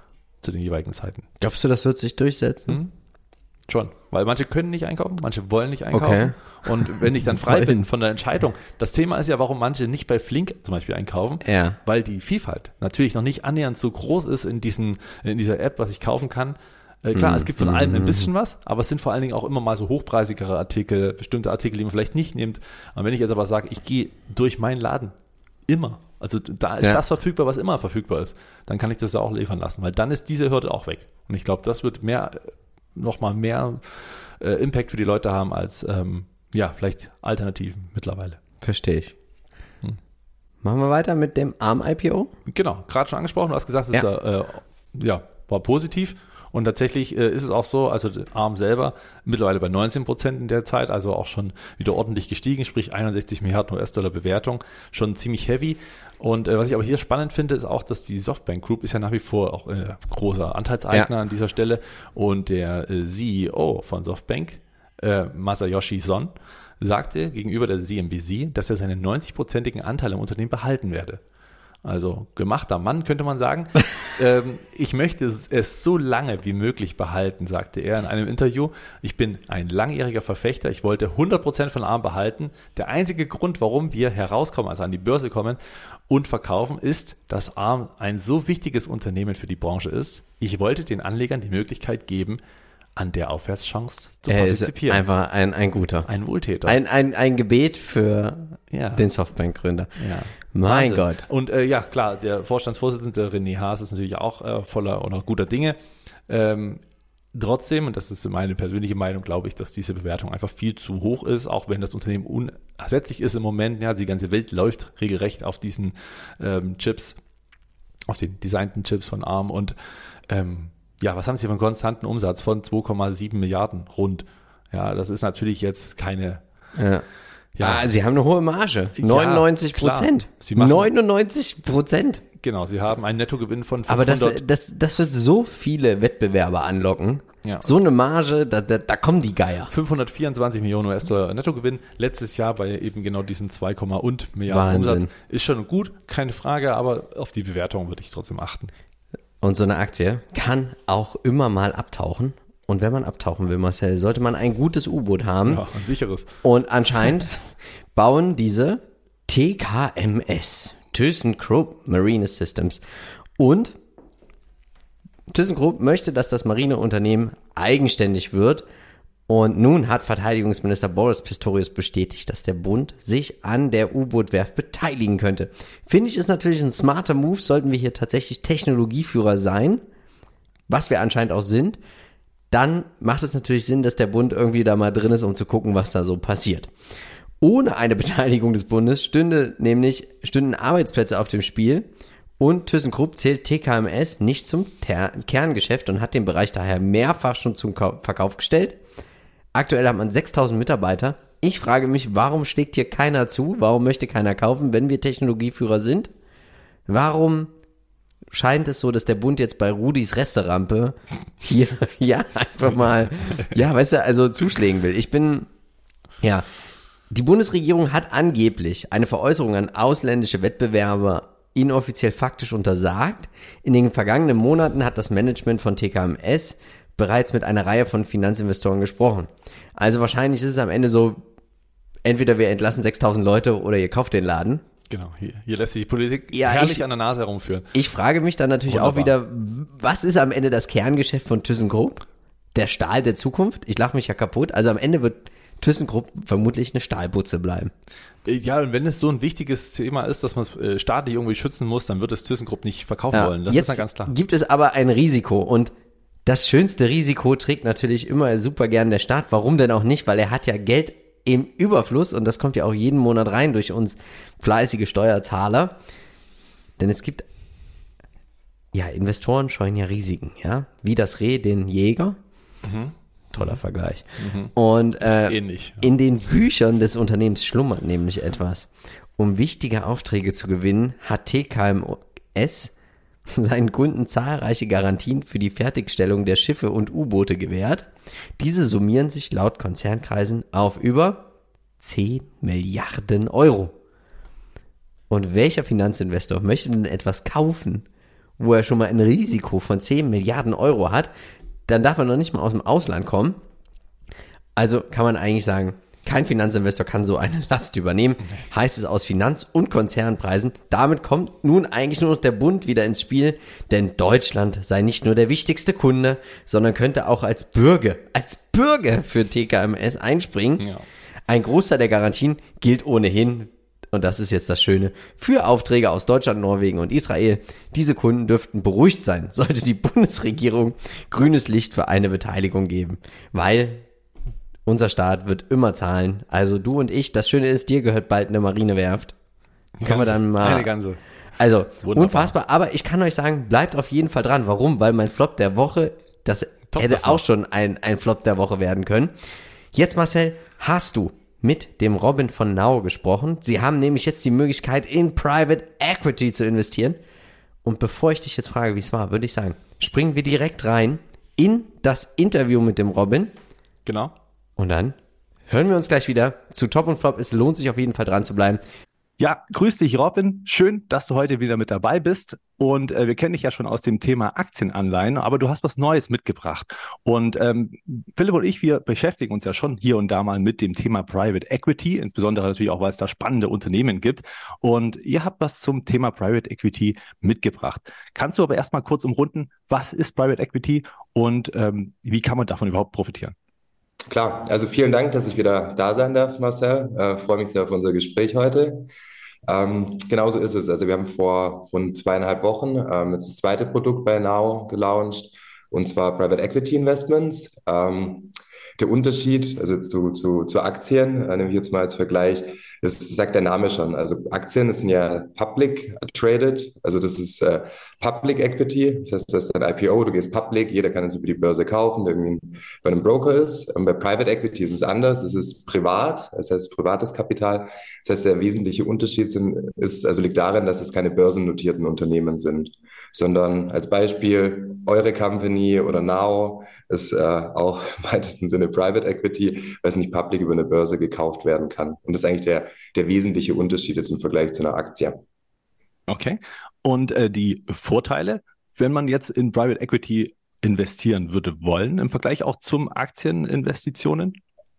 zu den jeweiligen Zeiten. Glaubst du, das wird sich durchsetzen? Hm? Schon, weil manche können nicht einkaufen, manche wollen nicht einkaufen. Okay. Und wenn ich dann frei bin von der Entscheidung, das Thema ist ja, warum manche nicht bei Flink zum Beispiel einkaufen, ja. Weil die Vielfalt natürlich noch nicht annähernd so groß ist in diesen, in dieser App, was ich kaufen kann. Äh, klar, mm, es gibt von mm, allem ein bisschen was, aber es sind vor allen Dingen auch immer mal so hochpreisigere Artikel, bestimmte Artikel, die man vielleicht nicht nimmt. Und wenn ich jetzt aber sage, ich gehe durch meinen Laden immer, also da ist ja. das verfügbar, was immer verfügbar ist, dann kann ich das ja auch liefern lassen, weil dann ist diese Hürde auch weg. Und ich glaube, das wird mehr nochmal mehr äh, Impact für die Leute haben als ähm, ja, vielleicht Alternativen mittlerweile. Verstehe ich. Hm. Machen wir weiter mit dem A R M I P O? Genau, gerade schon angesprochen, du hast gesagt, es ja. ist, äh, ja, war positiv und tatsächlich äh, ist es auch so, also A R M selber mittlerweile bei neunzehn Prozent in der Zeit, also auch schon wieder ordentlich gestiegen, sprich einundsechzig Milliarden U S-Dollar Bewertung, schon ziemlich heavy. Und äh, was ich aber hier spannend finde, ist auch, dass die Softbank Group ist ja nach wie vor auch äh, großer Anteilseigner ja. an dieser Stelle und der äh, C E O von Softbank, äh, Masayoshi Son, sagte gegenüber der C N B C, dass er seine neunzig-prozentigen Anteile im Unternehmen behalten werde. Also gemachter Mann, könnte man sagen. ähm, ich möchte es, es so lange wie möglich behalten, sagte er in einem Interview. Ich bin ein langjähriger Verfechter. Ich wollte hundert Prozent von A R M behalten. Der einzige Grund, warum wir herauskommen, also an die Börse kommen und verkaufen, ist, dass A R M ein so wichtiges Unternehmen für die Branche ist. Ich wollte den Anlegern die Möglichkeit geben, an der Aufwärtschance zu er partizipieren. Ist einfach ein, ein guter. Ein Wohltäter. Ein, ein, ein Gebet für ja. den Softbank-Gründer. Ja. Mein Wahnsinn. Gott. Und äh, ja, klar, der Vorstandsvorsitzende René Haas ist natürlich auch äh, voller oder guter Dinge. Ähm, trotzdem, und das ist meine persönliche Meinung, glaube ich, dass diese Bewertung einfach viel zu hoch ist, auch wenn das Unternehmen unersetzlich ist im Moment. Ja, die ganze Welt läuft regelrecht auf diesen ähm, Chips, auf den designten Chips von A R M. Und ähm, ja, was haben sie für einen konstanten Umsatz von zwei Komma sieben Milliarden rund? Ja, das ist natürlich jetzt keine... Ja. Ja. Ah, sie haben eine hohe Marge. neunundneunzig Prozent. Ja, neunundneunzig Prozent. Genau, sie haben einen Nettogewinn von fünfhundert. Aber das, das, das wird so viele Wettbewerber anlocken. Ja. So eine Marge, da, da, da kommen die Geier. fünfhundertvierundzwanzig Millionen U S-Dollar Nettogewinn. Letztes Jahr bei eben genau diesen zwei, und Milliarden Wahnsinn. Umsatz. Ist schon gut, keine Frage, aber auf die Bewertung würde ich trotzdem achten. Und so eine Aktie kann auch immer mal abtauchen. Und wenn man abtauchen will, Marcel, sollte man ein gutes U-Boot haben. Ja, ein sicheres. Und anscheinend bauen diese T K M S, ThyssenKrupp Marine Systems. Und ThyssenKrupp möchte, dass das Marineunternehmen eigenständig wird. Und nun hat Verteidigungsminister Boris Pistorius bestätigt, dass der Bund sich an der U-Boot-Werft beteiligen könnte. Finde ich, ist natürlich ein smarter Move, sollten wir hier tatsächlich Technologieführer sein, was wir anscheinend auch sind. Dann macht es natürlich Sinn, dass der Bund irgendwie da mal drin ist, um zu gucken, was da so passiert. Ohne eine Beteiligung des Bundes stünde nämlich, stünden Arbeitsplätze auf dem Spiel und ThyssenKrupp zählt T K M S nicht zum Ter- Kerngeschäft und hat den Bereich daher mehrfach schon zum Ka- Verkauf gestellt. Aktuell hat man sechstausend Mitarbeiter. Ich frage mich, warum schlägt hier keiner zu? Warum möchte keiner kaufen, wenn wir Technologieführer sind? Warum scheint es so, dass der Bund jetzt bei Rudis Resterampe hier, ja, einfach mal, ja, weißt du, also zuschlägen will. Ich bin, ja, die Bundesregierung hat angeblich eine Veräußerung an ausländische Wettbewerber inoffiziell faktisch untersagt. In den vergangenen Monaten hat das Management von T K M S bereits mit einer Reihe von Finanzinvestoren gesprochen. Also wahrscheinlich ist es am Ende so, entweder wir entlassen sechstausend Leute oder ihr kauft den Laden. Genau, hier, hier lässt sich die Politik ja, herrlich ich, an der Nase herumführen. Ich frage mich dann natürlich Wunderbar. auch wieder, was ist am Ende das Kerngeschäft von ThyssenKrupp? Der Stahl der Zukunft? Ich lache mich ja kaputt. Also am Ende wird ThyssenKrupp vermutlich eine Stahlbutze bleiben. Ja, und wenn es so ein wichtiges Thema ist, dass man es äh, staatlich irgendwie schützen muss, dann wird es ThyssenKrupp nicht verkaufen Ja, wollen. Das jetzt ist dann ganz klar. Gibt es aber ein Risiko und das schönste Risiko trägt natürlich immer super gern der Staat. Warum denn auch nicht? Weil er hat ja Geld im Überfluss und das kommt ja auch jeden Monat rein durch uns fleißige Steuerzahler. Denn es gibt, ja, Investoren scheuen ja Risiken, ja, wie das Reh den Jäger. Mhm. Toller Vergleich. Mhm. Und äh, ähnlich, ja. In den Büchern des Unternehmens schlummert nämlich etwas. Um wichtige Aufträge zu gewinnen, hat T K M S seinen Kunden zahlreiche Garantien für die Fertigstellung der Schiffe und U-Boote gewährt. Diese summieren sich laut Konzernkreisen auf über zehn Milliarden Euro. Und welcher Finanzinvestor möchte denn etwas kaufen, wo er schon mal ein Risiko von zehn Milliarden Euro hat? Dann darf er noch nicht mal aus dem Ausland kommen. Also kann man eigentlich sagen, kein Finanzinvestor kann so eine Last übernehmen, heißt es aus Finanz- und Konzernpreisen. Damit kommt nun eigentlich nur noch der Bund wieder ins Spiel, denn Deutschland sei nicht nur der wichtigste Kunde, sondern könnte auch als Bürger, als Bürger für T K M S einspringen. Ja. Ein Großteil der Garantien gilt ohnehin, und das ist jetzt das Schöne, für Aufträge aus Deutschland, Norwegen und Israel. Diese Kunden dürften beruhigt sein, sollte die Bundesregierung grünes Licht für eine Beteiligung geben, weil unser Staat wird immer zahlen. Also du und ich, das Schöne ist, dir gehört bald eine Marinewerft. Können wir dann mal. Eine ganze. Also, Wunderbar. Unfassbar. Aber ich kann euch sagen, bleibt auf jeden Fall dran. Warum? Weil mein Flop der Woche, das Top, hätte das auch schon ein, ein Flop der Woche werden können. Jetzt, Marcel, hast du mit dem Robin von Now gesprochen. Sie haben nämlich jetzt die Möglichkeit, in Private Equity zu investieren. Und bevor ich dich jetzt frage, wie es war, würde ich sagen, springen wir direkt rein in das Interview mit dem Robin. Genau. Und dann hören wir uns gleich wieder zu Top und Flop. Es lohnt sich auf jeden Fall dran zu bleiben. Ja, grüß dich, Robin. Schön, dass du heute wieder mit dabei bist. Und äh, wir kennen dich ja schon aus dem Thema Aktienanleihen, aber du hast was Neues mitgebracht. Und ähm, Philipp und ich, wir beschäftigen uns ja schon hier und da mal mit dem Thema Private Equity, insbesondere natürlich auch, weil es da spannende Unternehmen gibt. Und ihr habt was zum Thema Private Equity mitgebracht. Kannst du aber erstmal kurz umrunden, was ist Private Equity und ähm, wie kann man davon überhaupt profitieren? Klar, also vielen Dank, dass ich wieder da sein darf, Marcel. Äh, freue mich sehr auf unser Gespräch heute. Ähm, genauso ist es. Also wir haben vor rund zweieinhalb Wochen ähm, jetzt das zweite Produkt bei Now gelauncht, und zwar Private Equity Investments. Ähm, der Unterschied, also jetzt zu, zu, zu Aktien, äh, nehme ich jetzt mal als Vergleich, das sagt der Name schon. Also Aktien, das sind ja public traded, also das ist äh, Public Equity, das heißt, du hast ein I P O, du gehst public, jeder kann es über die Börse kaufen, der irgendwie bei einem Broker ist. Und bei Private Equity ist es anders, es ist privat, das heißt privates Kapital. Das heißt, der wesentliche Unterschied sind, ist, also liegt darin, dass es keine börsennotierten Unternehmen sind, sondern als Beispiel eure Company oder Now ist äh, auch im weitesten Sinne Private Equity, weil es nicht public über eine Börse gekauft werden kann. Und das ist eigentlich der, der wesentliche Unterschied jetzt im Vergleich zu einer Aktie. Okay. Und äh, die Vorteile, wenn man jetzt in Private Equity investieren würde wollen, im Vergleich auch zum Aktieninvestitionen?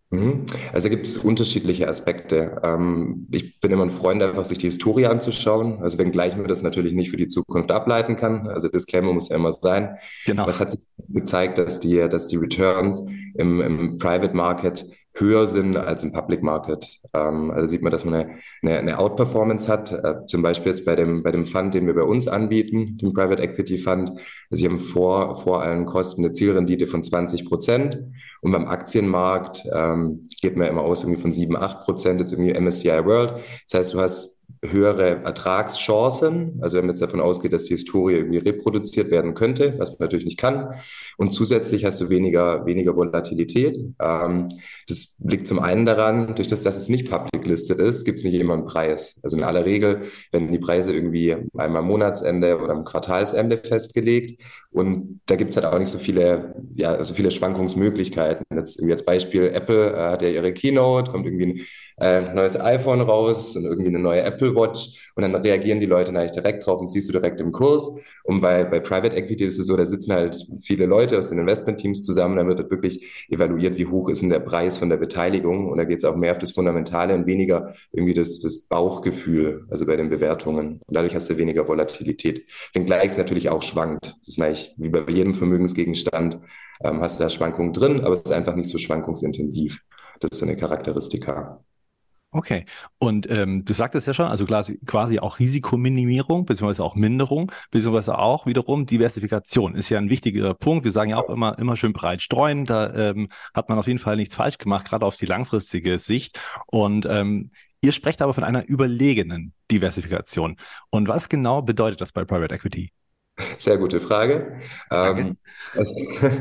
Also gibt es unterschiedliche Aspekte. Ähm, ich bin immer ein Freund, einfach sich die Historie anzuschauen. Also wenngleich man das natürlich nicht für die Zukunft ableiten kann. Also Disclaimer muss ja immer sein. Genau. Was hat sich gezeigt, dass die, dass die Returns im, im Private Market höher sind als im Public Market. Ähm, also sieht man, dass man eine, eine, eine Outperformance hat. Äh, zum Beispiel jetzt bei dem, bei dem Fund, den wir bei uns anbieten, dem Private Equity Fund. Also sie haben vor, vor allen Kosten eine Zielrendite von zwanzig Prozent. Und beim Aktienmarkt ähm, geht man immer aus irgendwie von sieben, acht Prozent, jetzt irgendwie M S C I World. Das heißt, du hast höhere Ertragschancen, also wenn man jetzt davon ausgeht, dass die Historie irgendwie reproduziert werden könnte, was man natürlich nicht kann. Und zusätzlich hast du weniger, weniger Volatilität. Ähm, das liegt zum einen daran, durch das, dass es nicht public listed ist, gibt es nicht immer einen Preis. Also in aller Regel werden die Preise irgendwie einmal am Monatsende oder am Quartalsende festgelegt. Und da gibt es halt auch nicht so viele, ja, so viele Schwankungsmöglichkeiten. Jetzt irgendwie als Beispiel, Apple äh, hat ja ihre Keynote, kommt irgendwie ein äh, neues iPhone raus und irgendwie eine neue Apple Watch und dann reagieren die Leute eigentlich direkt drauf und siehst du direkt im Kurs. Und bei, bei Private Equity ist es so, da sitzen halt viele Leute aus den Investmentteams zusammen, dann wird halt wirklich evaluiert, wie hoch ist denn der Preis von der Beteiligung, und da geht es auch mehr auf das Fundamentale und weniger irgendwie das, das Bauchgefühl, also bei den Bewertungen. Und dadurch hast du weniger Volatilität. Wenngleich es natürlich auch schwankt. Das ist eigentlich wie bei jedem Vermögensgegenstand, ähm, hast du da Schwankungen drin, aber es ist einfach nicht so schwankungsintensiv. Das ist so eine Charakteristika. Okay. Und ähm, du sagtest ja schon, also quasi, quasi auch Risikominimierung, beziehungsweise auch Minderung, beziehungsweise auch wiederum Diversifikation ist ja ein wichtiger Punkt. Wir sagen ja auch immer, immer schön breit streuen. Da ähm, hat man auf jeden Fall nichts falsch gemacht, gerade auf die langfristige Sicht. Und ähm, ihr sprecht aber von einer überlegenen Diversifikation. Und was genau bedeutet das bei Private Equity? Sehr gute Frage. Danke. Ähm, es,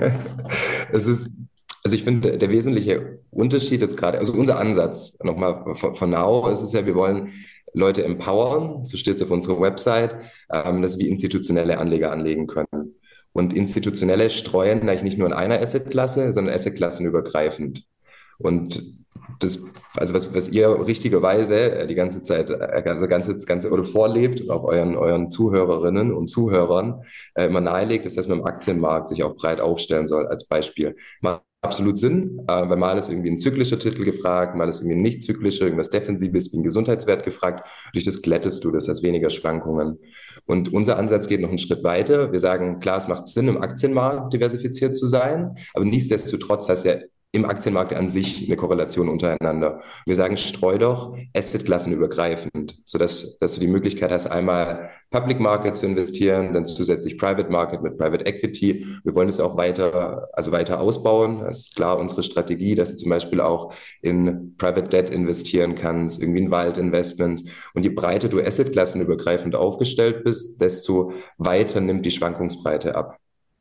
es ist, also ich finde, der wesentliche Unterschied jetzt gerade, also unser Ansatz nochmal von, von Now ist es ja, wir wollen Leute empowern, so steht es auf unserer Website, ähm, dass wir institutionelle Anleger anlegen können. Und institutionelle streuen eigentlich nicht nur in einer Assetklasse, sondern Assetklassenübergreifend. Und das, also was, was ihr richtigerweise äh, die ganze Zeit, äh, ganze, ganze, ganze oder vorlebt und auch euren, euren Zuhörerinnen und Zuhörern äh, immer nahelegt, ist, dass man im Aktienmarkt sich auch breit aufstellen soll, als Beispiel. Macht absolut Sinn, äh, weil mal ist irgendwie ein zyklischer Titel gefragt, mal ist irgendwie ein nicht zyklischer, irgendwas Defensives wie ein Gesundheitswert gefragt. Durch das glättest du, das heißt weniger Schwankungen. Und unser Ansatz geht noch einen Schritt weiter. Wir sagen, klar, es macht Sinn, im Aktienmarkt diversifiziert zu sein, aber nichtsdestotrotz heißt ja im Aktienmarkt an sich eine Korrelation untereinander. Wir sagen, streu doch Assetklassenübergreifend, sodass dass du die Möglichkeit hast, einmal Public Market zu investieren, dann zusätzlich Private Market mit Private Equity. Wir wollen das auch weiter, also weiter ausbauen. Das ist klar unsere Strategie, dass du zum Beispiel auch in Private Debt investieren kannst, irgendwie in Waldinvestments. Und je breiter du Assetklassenübergreifend aufgestellt bist, desto weiter nimmt die Schwankungsbreite ab.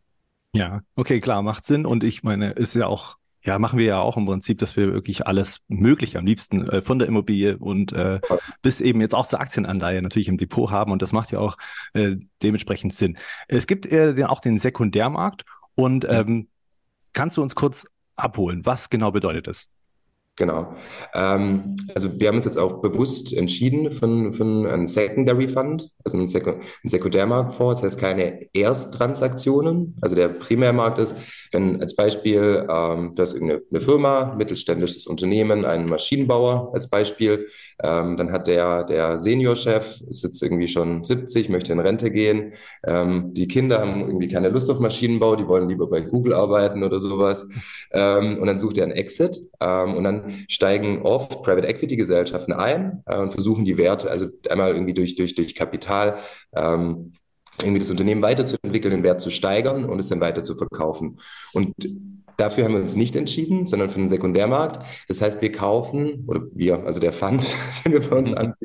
Ja, okay, klar, macht Sinn. Und ich meine, ist ja auch, ja, machen wir ja auch im Prinzip, dass wir wirklich alles Mögliche am liebsten äh, von der Immobilie und äh, bis eben jetzt auch zur Aktienanleihe natürlich im Depot haben. Und das macht ja auch äh, dementsprechend Sinn. Es gibt äh, den, auch den Sekundärmarkt. Und ähm, kannst du uns kurz abholen? Was genau bedeutet das? Genau. Ähm, also wir haben uns jetzt auch bewusst entschieden für, ein- für einen Secondary Fund, also einen, Seku einen Sekundärmarktfonds. Das heißt keine Ersttransaktionen. Also der Primärmarkt ist, wenn als Beispiel, ähm, du hast irgendeine eine Firma, mittelständisches Unternehmen, einen Maschinenbauer als Beispiel, ähm, dann hat der, der Seniorchef, ist jetzt irgendwie schon siebzig, möchte in Rente gehen. Ähm, die Kinder haben irgendwie keine Lust auf Maschinenbau, die wollen lieber bei Google arbeiten oder sowas. Ähm, und dann sucht er einen Exit ähm, und dann steigen oft Private Equity Gesellschaften ein äh, und versuchen die Werte, also einmal irgendwie durch, durch, durch Kapital, ähm, irgendwie das Unternehmen weiterzuentwickeln, den Wert zu steigern und es dann weiter zu verkaufen. Und dafür haben wir uns nicht entschieden, sondern für den Sekundärmarkt. Das heißt, wir kaufen, oder wir, also der Fund, den wir bei uns anbieten,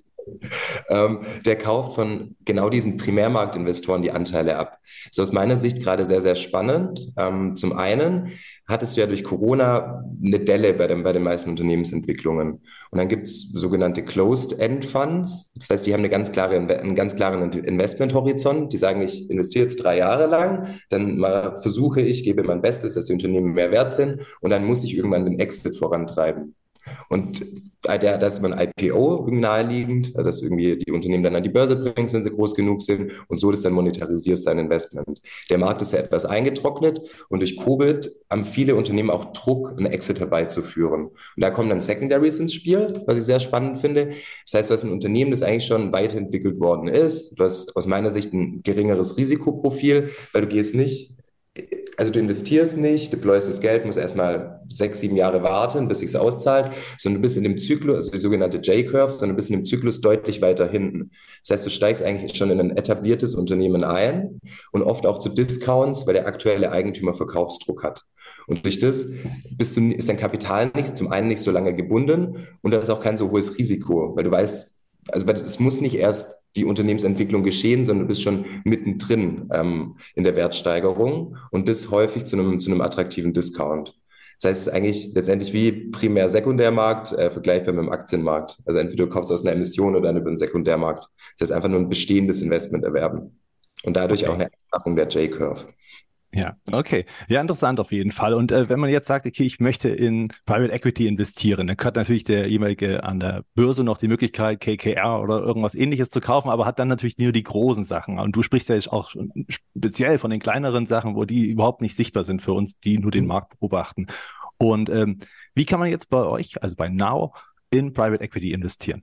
ähm, der kauft von genau diesen Primärmarktinvestoren die Anteile ab. Das ist aus meiner Sicht gerade sehr, sehr spannend. Ähm, zum einen hattest du ja durch Corona eine Delle bei, den, bei den meisten Unternehmensentwicklungen. Und dann gibt es sogenannte Closed-End-Funds. Das heißt, die haben eine ganz klare, einen ganz klaren Investmenthorizont. Die sagen, ich investiere jetzt drei Jahre lang, dann mal versuche ich, gebe mein Bestes, dass die Unternehmen mehr wert sind und dann muss ich irgendwann den Exit vorantreiben. Und bei der, da ist immer ein I P O naheliegend, dass irgendwie die Unternehmen dann an die Börse bringst, wenn sie groß genug sind und so das dann monetarisierst dein Investment. Der Markt ist ja etwas eingetrocknet und durch Covid haben viele Unternehmen auch Druck, einen Exit herbeizuführen. Und da kommen dann Secondaries ins Spiel, was ich sehr spannend finde. Das heißt, du hast ein Unternehmen, das eigentlich schon weiterentwickelt worden ist. Du hast aus meiner Sicht ein geringeres Risikoprofil, weil du gehst nicht also du investierst nicht, deployst das Geld, musst erstmal sechs, sieben Jahre warten, bis sich's auszahlt, sondern du bist in dem Zyklus, also die sogenannte J-Curve, sondern du bist in dem Zyklus deutlich weiter hinten. Das heißt, du steigst eigentlich schon in ein etabliertes Unternehmen ein und oft auch zu Discounts, weil der aktuelle Eigentümer Verkaufsdruck hat. Und durch das bist du, ist dein Kapital nicht, zum einen nicht so lange gebunden und da ist auch kein so hohes Risiko, weil du weißt, also es muss nicht erst die Unternehmensentwicklung geschehen, sondern du bist schon mittendrin ähm, in der Wertsteigerung und das häufig zu einem, zu einem attraktiven Discount. Das heißt, es ist eigentlich letztendlich wie Primär-Sekundärmarkt äh, vergleichbar mit dem Aktienmarkt. Also entweder du kaufst aus einer Emission oder über den Sekundärmarkt. Das heißt, einfach nur ein bestehendes Investment erwerben und dadurch Okay. auch eine Abmachung der J-Curve. Ja, okay. Ja, interessant auf jeden Fall. Und äh, wenn man jetzt sagt, okay, ich möchte in Private Equity investieren, dann hat natürlich der jeweilige an der Börse noch die Möglichkeit, K K R oder irgendwas Ähnliches zu kaufen, aber hat dann natürlich nur die großen Sachen. Und du sprichst ja jetzt auch schon speziell von den kleineren Sachen, wo die überhaupt nicht sichtbar sind für uns, die nur den Markt beobachten. Und ähm, wie kann man jetzt bei euch, also bei Now, in Private Equity investieren?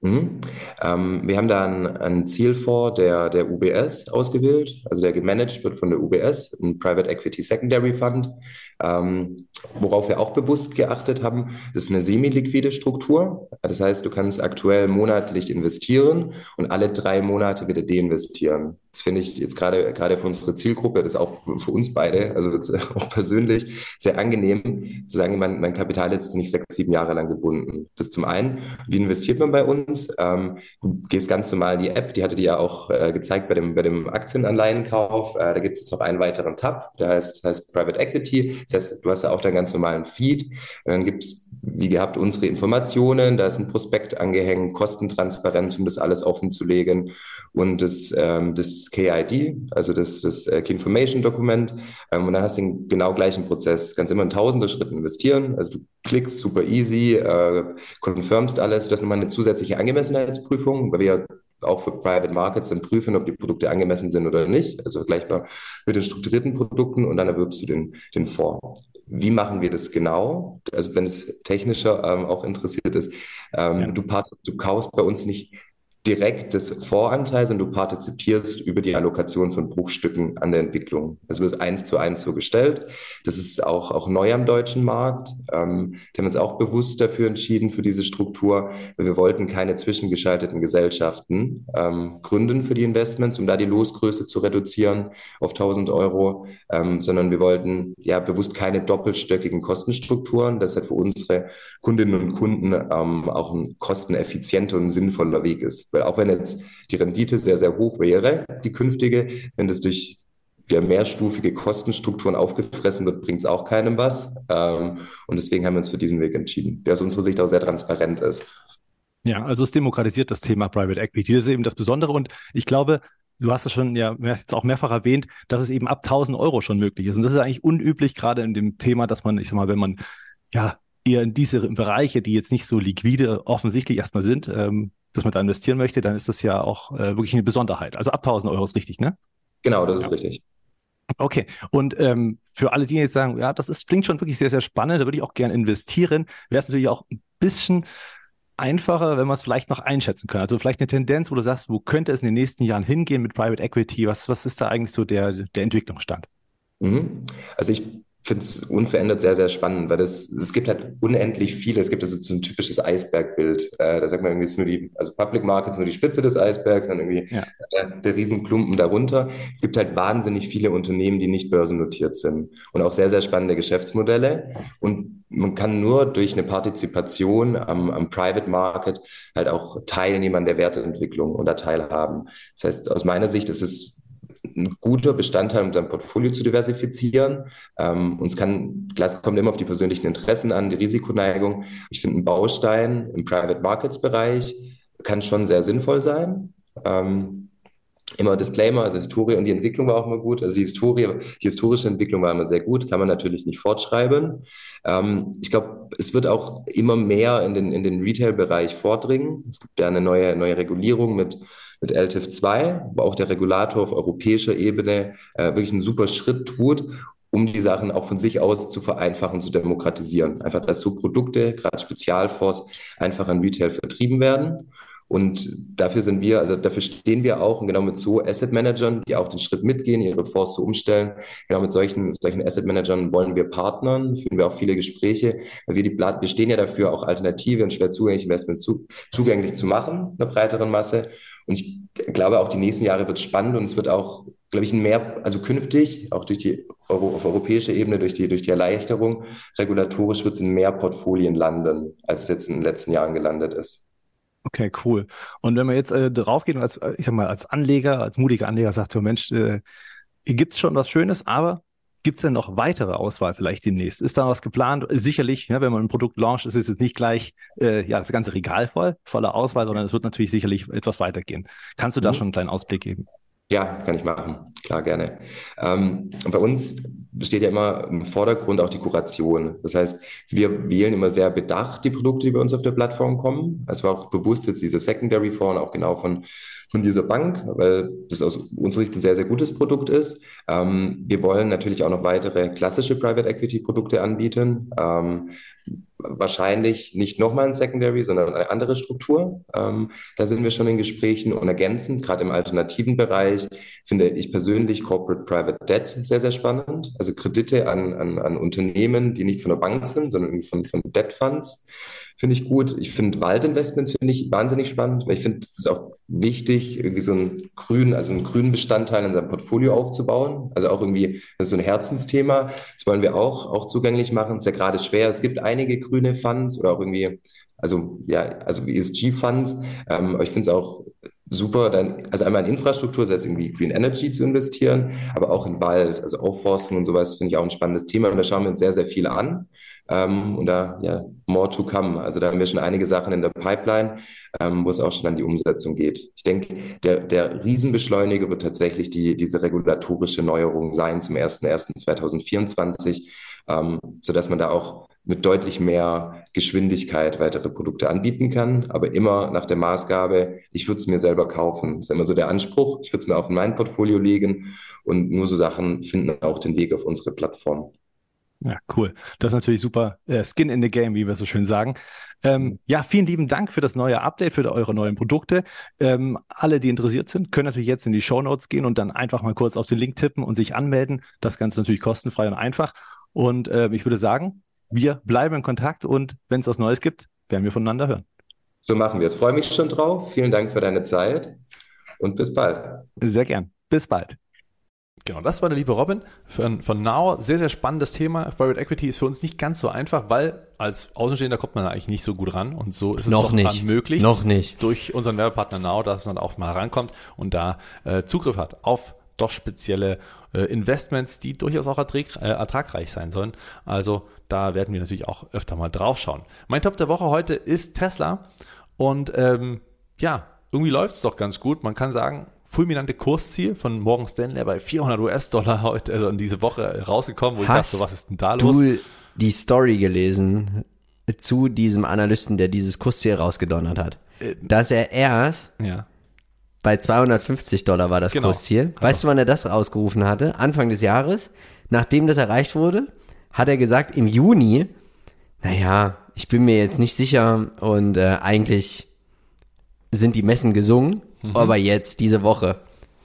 Mhm. Ähm, wir haben da einen, einen Zielfonds der, der U B S ausgewählt, also der gemanagt wird von der U B S, ein Private Equity Secondary Fund. Ähm, worauf wir auch bewusst geachtet haben, das ist eine semi-liquide Struktur. Das heißt, du kannst aktuell monatlich investieren und alle drei Monate wieder deinvestieren. Das finde ich jetzt gerade gerade für unsere Zielgruppe, das ist auch für uns beide, also jetzt auch persönlich, sehr angenehm zu sagen, mein, mein Kapital ist nicht sechs, sieben Jahre lang gebunden. Das zum einen. Wie investiert man bei uns? Ähm, du gehst ganz normal in die App, die hatte die ja auch äh, gezeigt bei dem, bei dem Aktienanleihenkauf. Äh, da gibt es noch einen weiteren Tab, der heißt, heißt Private Equity. Das heißt, du hast ja auch deinen ganz normalen Feed. Und dann gibt es, wie gehabt, unsere Informationen. Da ist ein Prospekt angehängt, Kostentransparenz, um das alles offen zu legen. Und das, ähm, das K I D, also das, das äh, Key Information Dokument. Ähm, und dann hast du den genau gleichen Prozess. Kannst immer in tausender Schritten investieren. Also du klickst super easy, äh, confirmst alles. Das ist nochmal eine zusätzliche Angemessenheitsprüfung, weil wir ja auch für Private Markets dann prüfen, ob die Produkte angemessen sind oder nicht. Also vergleichbar mit den strukturierten Produkten und dann erwirbst du den, den Fonds. Wie machen wir das genau? Also wenn es technischer ähm, auch interessiert ist, Ja. ähm, du, part, du kaufst bei uns nicht direkt des Voranteils und du partizipierst über die Allokation von Bruchstücken an der Entwicklung. Also wird eins zu eins so gestellt. Das ist auch, auch neu am deutschen Markt. Ähm, da haben wir uns auch bewusst dafür entschieden, für diese Struktur, weil wir wollten keine zwischengeschalteten Gesellschaften ähm, gründen für die Investments, um da die Losgröße zu reduzieren auf tausend Euro, ähm, sondern wir wollten ja bewusst keine doppelstöckigen Kostenstrukturen. Das hat für unsere Kundinnen und Kunden ähm, auch ein kosteneffizienter und sinnvoller Weg ist. Weil auch wenn jetzt die Rendite sehr, sehr hoch wäre, die künftige, wenn das durch ja, mehrstufige Kostenstrukturen aufgefressen wird, bringt es auch keinem was. Ähm, und deswegen haben wir uns für diesen Weg entschieden, der aus unserer Sicht auch sehr transparent ist. Ja, also es demokratisiert das Thema Private Equity. Das ist eben das Besondere. Und ich glaube, du hast es schon ja mehr- jetzt auch mehrfach erwähnt, dass es eben ab tausend Euro schon möglich ist. Und das ist eigentlich unüblich, gerade in dem Thema, dass man, ich sag mal, wenn man ja eher in diese Bereiche, die jetzt nicht so liquide offensichtlich erstmal sind, ähm, dass man da investieren möchte, dann ist das ja auch äh, wirklich eine Besonderheit. Also ab tausend Euro ist richtig, ne? Genau, das Ja. ist richtig. Okay. Und ähm, für alle, die jetzt sagen, ja, das ist, klingt schon wirklich sehr, sehr spannend, da würde ich auch gerne investieren, wäre es natürlich auch ein bisschen einfacher, wenn man es vielleicht noch einschätzen kann. Also vielleicht eine Tendenz, wo du sagst, wo könnte es in den nächsten Jahren hingehen mit Private Equity? Was, was ist da eigentlich so der, der Entwicklungsstand? Mhm. Also ich finde es unverändert sehr, sehr spannend, weil das, es gibt halt unendlich viele. Es gibt also so ein typisches Eisbergbild. Äh, da sagt man irgendwie, es ist nur die, also Public Markets nur die Spitze des Eisbergs, dann irgendwie Ja. äh, der Riesenklumpen darunter. Es gibt halt wahnsinnig viele Unternehmen, die nicht börsennotiert sind und auch sehr, sehr spannende Geschäftsmodelle. Und man kann nur durch eine Partizipation am, am Private Market halt auch teilnehmen an der Wertentwicklung oder teilhaben. Das heißt, aus meiner Sicht ist es ein guter Bestandteil, um sein Portfolio zu diversifizieren. Ähm, und es kann, klar, es kommt immer auf die persönlichen Interessen an, die Risikoneigung. Ich finde, ein Baustein im Private Markets Bereich kann schon sehr sinnvoll sein. Ähm, immer Disclaimer, also Historie und die Entwicklung war auch immer gut. Also die Historie, die historische Entwicklung war immer sehr gut, kann man natürlich nicht fortschreiben. Ähm, ich glaube, es wird auch immer mehr in den, in den Retail-Bereich vordringen. Es gibt ja eine neue, neue Regulierung mit, mit L T I F zwei, wo auch der Regulator auf europäischer Ebene äh, wirklich einen super Schritt tut, um die Sachen auch von sich aus zu vereinfachen, zu demokratisieren. Einfach, dass so Produkte, gerade Spezialfonds, einfach an Retail vertrieben werden. Und dafür sind wir, also dafür stehen wir auch und genau mit so Asset Managern, die auch den Schritt mitgehen, ihre Fonds zu umstellen. Genau mit solchen, solchen Asset Managern wollen wir partnern, führen wir auch viele Gespräche, weil wir die, wir stehen ja dafür, auch alternative und schwer zugängliche Investments zu, zugänglich zu machen, einer breiteren Masse. Und ich glaube, auch die nächsten Jahre wird spannend und es wird auch, glaube ich, ein mehr, also künftig, auch durch die Euro, auf europäischer Ebene, durch die, durch die Erleichterung, regulatorisch wird es in mehr Portfolien landen, als es jetzt in den letzten Jahren gelandet ist. Okay, cool. Und wenn man jetzt äh, drauf geht und als, äh, ich sag mal, als Anleger, als mutiger Anleger sagt, so Mensch, äh, hier gibt's schon was Schönes, aber gibt's denn noch weitere Auswahl vielleicht demnächst? Ist da was geplant? Sicherlich, ne, wenn man ein Produkt launcht, ist es jetzt nicht gleich äh, ja das ganze Regal voll, voller Auswahl, sondern es wird natürlich sicherlich etwas weitergehen. Kannst du da Mhm. schon einen kleinen Ausblick geben? Ja, kann ich machen. Klar, gerne. Ähm, und bei uns besteht ja immer im Vordergrund auch die Kuration. Das heißt, wir wählen immer sehr bedacht die Produkte, die bei uns auf der Plattform kommen. Es war auch bewusst jetzt diese Secondary Fonds auch genau von, von dieser Bank, weil das aus unserer Sicht ein sehr, sehr gutes Produkt ist. Ähm, wir wollen natürlich auch noch weitere klassische Private Equity Produkte anbieten. Ähm, wahrscheinlich nicht nochmal ein Secondary, sondern eine andere Struktur. Ähm, da sind wir schon in Gesprächen und ergänzend, gerade im alternativen Bereich, finde ich persönlich Corporate Private Debt sehr, sehr spannend. Also Kredite an, an, an Unternehmen, die nicht von der Bank sind, sondern von, von Debt Funds. Finde ich gut. Ich finde Waldinvestments finde ich wahnsinnig spannend, weil ich finde, es ist auch wichtig, irgendwie so einen grünen, also einen grünen Bestandteil in seinem Portfolio aufzubauen. Also auch irgendwie, das ist so ein Herzensthema. Das wollen wir auch, auch zugänglich machen. Es ist ja gerade schwer. Es gibt einige grüne Funds oder auch irgendwie, also ja, also E S G-Funds. Ähm, aber ich finde es auch super, dann, also einmal in Infrastruktur, das heißt irgendwie Green Energy zu investieren, aber auch in Wald, also Aufforstung und sowas finde ich auch ein spannendes Thema. Und da schauen wir uns sehr, sehr viel an. Ähm, und da, ja, more to come. Also da haben wir schon einige Sachen in der Pipeline, ähm, wo es auch schon an die Umsetzung geht. Ich denke, der, der Riesenbeschleuniger wird tatsächlich die, diese regulatorische Neuerung sein zum ersten ersten zweitausendvierundzwanzig, ähm, sodass man da auch mit deutlich mehr Geschwindigkeit weitere Produkte anbieten kann, aber immer nach der Maßgabe, ich würde es mir selber kaufen. Das ist immer so der Anspruch, ich würde es mir auch in mein Portfolio legen und nur so Sachen finden auch den Weg auf unsere Plattform. Ja, cool. Das ist natürlich super. Äh, Skin in the Game, wie wir so schön sagen. Ähm, ja, vielen lieben Dank für das neue Update, für eure neuen Produkte. Ähm, alle, die interessiert sind, können natürlich jetzt in die Shownotes gehen und dann einfach mal kurz auf den Link tippen und sich anmelden. Das Ganze natürlich kostenfrei und einfach. Und äh, ich würde sagen, wir bleiben in Kontakt und wenn es was Neues gibt, werden wir voneinander hören. So machen wir es. Freue mich schon drauf. Vielen Dank für deine Zeit und bis bald. Sehr gern. Bis bald. Genau, das war der liebe Robin von, von Now. Sehr, sehr spannendes Thema. Private Equity ist für uns nicht ganz so einfach, weil als Außenstehender kommt man da eigentlich nicht so gut ran und so ist es noch doch nicht. möglich. Noch nicht. Durch unseren Werbepartner Now, dass man auch mal rankommt und da äh, Zugriff hat auf doch spezielle äh, Investments, die durchaus auch ertrag, äh, ertragreich sein sollen. Also da werden wir natürlich auch öfter mal drauf schauen. Mein Top der Woche heute ist Tesla und ähm, ja, irgendwie läuft es doch ganz gut. Man kann sagen, fulminante Kursziel von Morgan Stanley bei vierhundert US-Dollar heute, also in diese Woche rausgekommen, wo Hast ich dachte, was ist denn da los? du die Story gelesen zu diesem Analysten, der dieses Kursziel rausgedonnert hat? Äh, Dass er erst Ja. bei zweihundertfünfzig Dollar war das Genau. Kursziel. Weißt du, wann er das rausgerufen hatte? Anfang des Jahres. Nachdem das erreicht wurde, hat er gesagt, im Juni, naja, ich bin mir jetzt nicht sicher und äh, eigentlich sind die Messen gesungen, mhm. aber jetzt, diese Woche.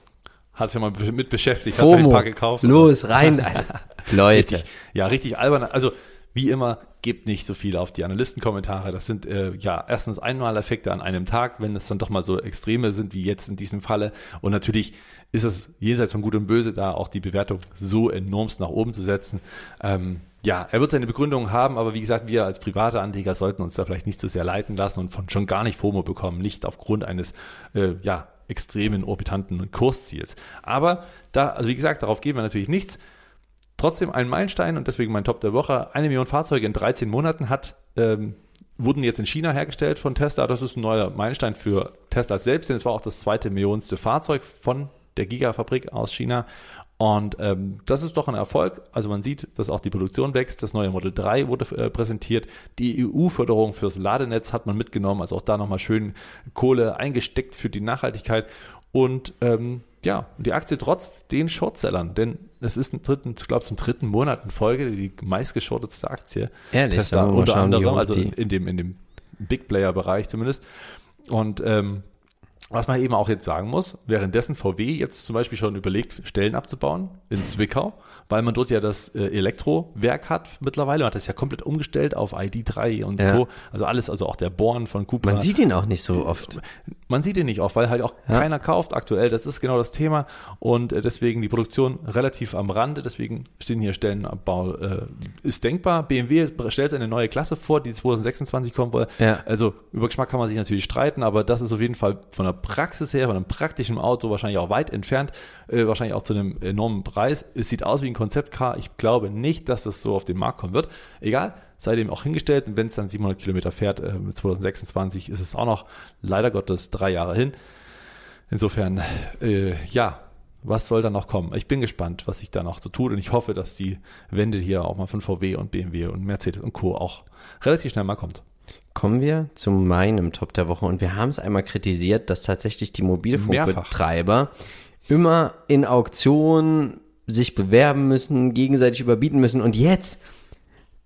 Hat sich ja mal mit beschäftigt, hat mir ein FOMO, paar gekauft. los, rein, also, Leute. Richtig, ja, richtig albern. Also, wie immer, gebt nicht so viel auf die Analystenkommentare. Das sind, äh, ja, erstens Einmaleffekte an einem Tag, wenn es dann doch mal so Extreme sind, wie jetzt in diesem Falle. Und natürlich ist es jenseits von Gut und Böse, da auch die Bewertung so enormst nach oben zu setzen. Ähm, ja, er wird seine Begründung haben, aber wie gesagt, wir als private Anleger sollten uns da vielleicht nicht so sehr leiten lassen und von schon gar nicht FOMO bekommen, nicht aufgrund eines, äh, ja, extremen, orbitanten Kursziels. Aber da, also wie gesagt, darauf geben wir natürlich nichts. Trotzdem ein Meilenstein und deswegen mein Top der Woche. Eine Million Fahrzeuge in dreizehn Monaten hat, ähm, wurden jetzt in China hergestellt von Tesla. Das ist ein neuer Meilenstein für Tesla selbst, denn es war auch das zweite millionste Fahrzeug von der Gigafabrik aus China. Und ähm, das ist doch ein Erfolg. Also man sieht, dass auch die Produktion wächst. Das neue Model drei wurde äh, präsentiert. Die E U-Förderung fürs Ladenetz hat man mitgenommen. Also auch da nochmal schön Kohle eingesteckt für die Nachhaltigkeit. Und ähm, ja, die Aktie trotz den Shortsellern, denn es ist ein dritten, ich glaube zum dritten Monat in Folge die meistgeschortetste Aktie. Ehrlich, Tesla da unter schauen, anderem, die, also die. in dem, in dem Big Player-Bereich zumindest. Und ähm, was man eben auch jetzt sagen muss, währenddessen V W jetzt zum Beispiel schon überlegt, Stellen abzubauen in Zwickau, weil man dort ja das äh, Elektrowerk hat mittlerweile. Man hat das ja komplett umgestellt auf I D drei und Ja. Co. Also alles, also auch der Born von Cupra. Man sieht ihn auch nicht so oft. Man sieht ihn nicht oft, weil halt auch Ja. keiner kauft aktuell. Das ist genau das Thema und äh, deswegen die Produktion relativ am Rande. Deswegen stehen hier Stellenabbau, äh, ist denkbar. B M W stellt eine neue Klasse vor, die zwanzig sechsundzwanzig kommt. Weil, Ja. Also über Geschmack kann man sich natürlich streiten, aber das ist auf jeden Fall von der Praxis her, von einem praktischen Auto wahrscheinlich auch weit entfernt, äh, wahrscheinlich auch zu einem enormen Preis. Es sieht aus wie ein Konzeptcar. Ich glaube nicht, dass das so auf den Markt kommen wird. Egal, sei dem auch hingestellt. Und wenn es dann siebenhundert Kilometer fährt, äh, mit zwanzig sechsundzwanzig ist es auch noch leider Gottes drei Jahre hin. Insofern, äh, ja, was soll da noch kommen? Ich bin gespannt, was sich da noch so tut und ich hoffe, dass die Wende hier auch mal von V W und B M W und Mercedes und Co. auch relativ schnell mal kommt. Kommen wir zu meinem Top der Woche und wir haben es einmal kritisiert, dass tatsächlich die Mobilfunkbetreiber immer in Auktionen sich bewerben müssen, gegenseitig überbieten müssen und jetzt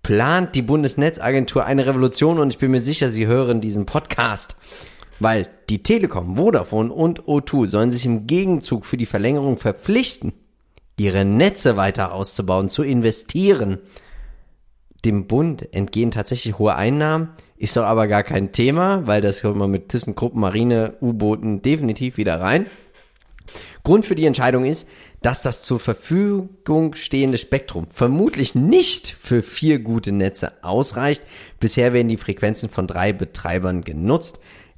plant die Bundesnetzagentur eine Revolution und ich bin mir sicher, Sie hören diesen Podcast, weil die Telekom, Vodafone und O zwei sollen sich im Gegenzug für die Verlängerung verpflichten, ihre Netze weiter auszubauen, zu investieren. Dem Bund entgehen tatsächlich hohe Einnahmen, ist doch aber gar kein Thema, weil das kommt man mit ThyssenKrupp Marine U-Booten definitiv wieder rein. Grund für die Entscheidung ist, dass das zur Verfügung stehende Spektrum vermutlich nicht für vier gute Netze ausreicht. Bisher werden die Frequenzen von drei Betreibern genutzt.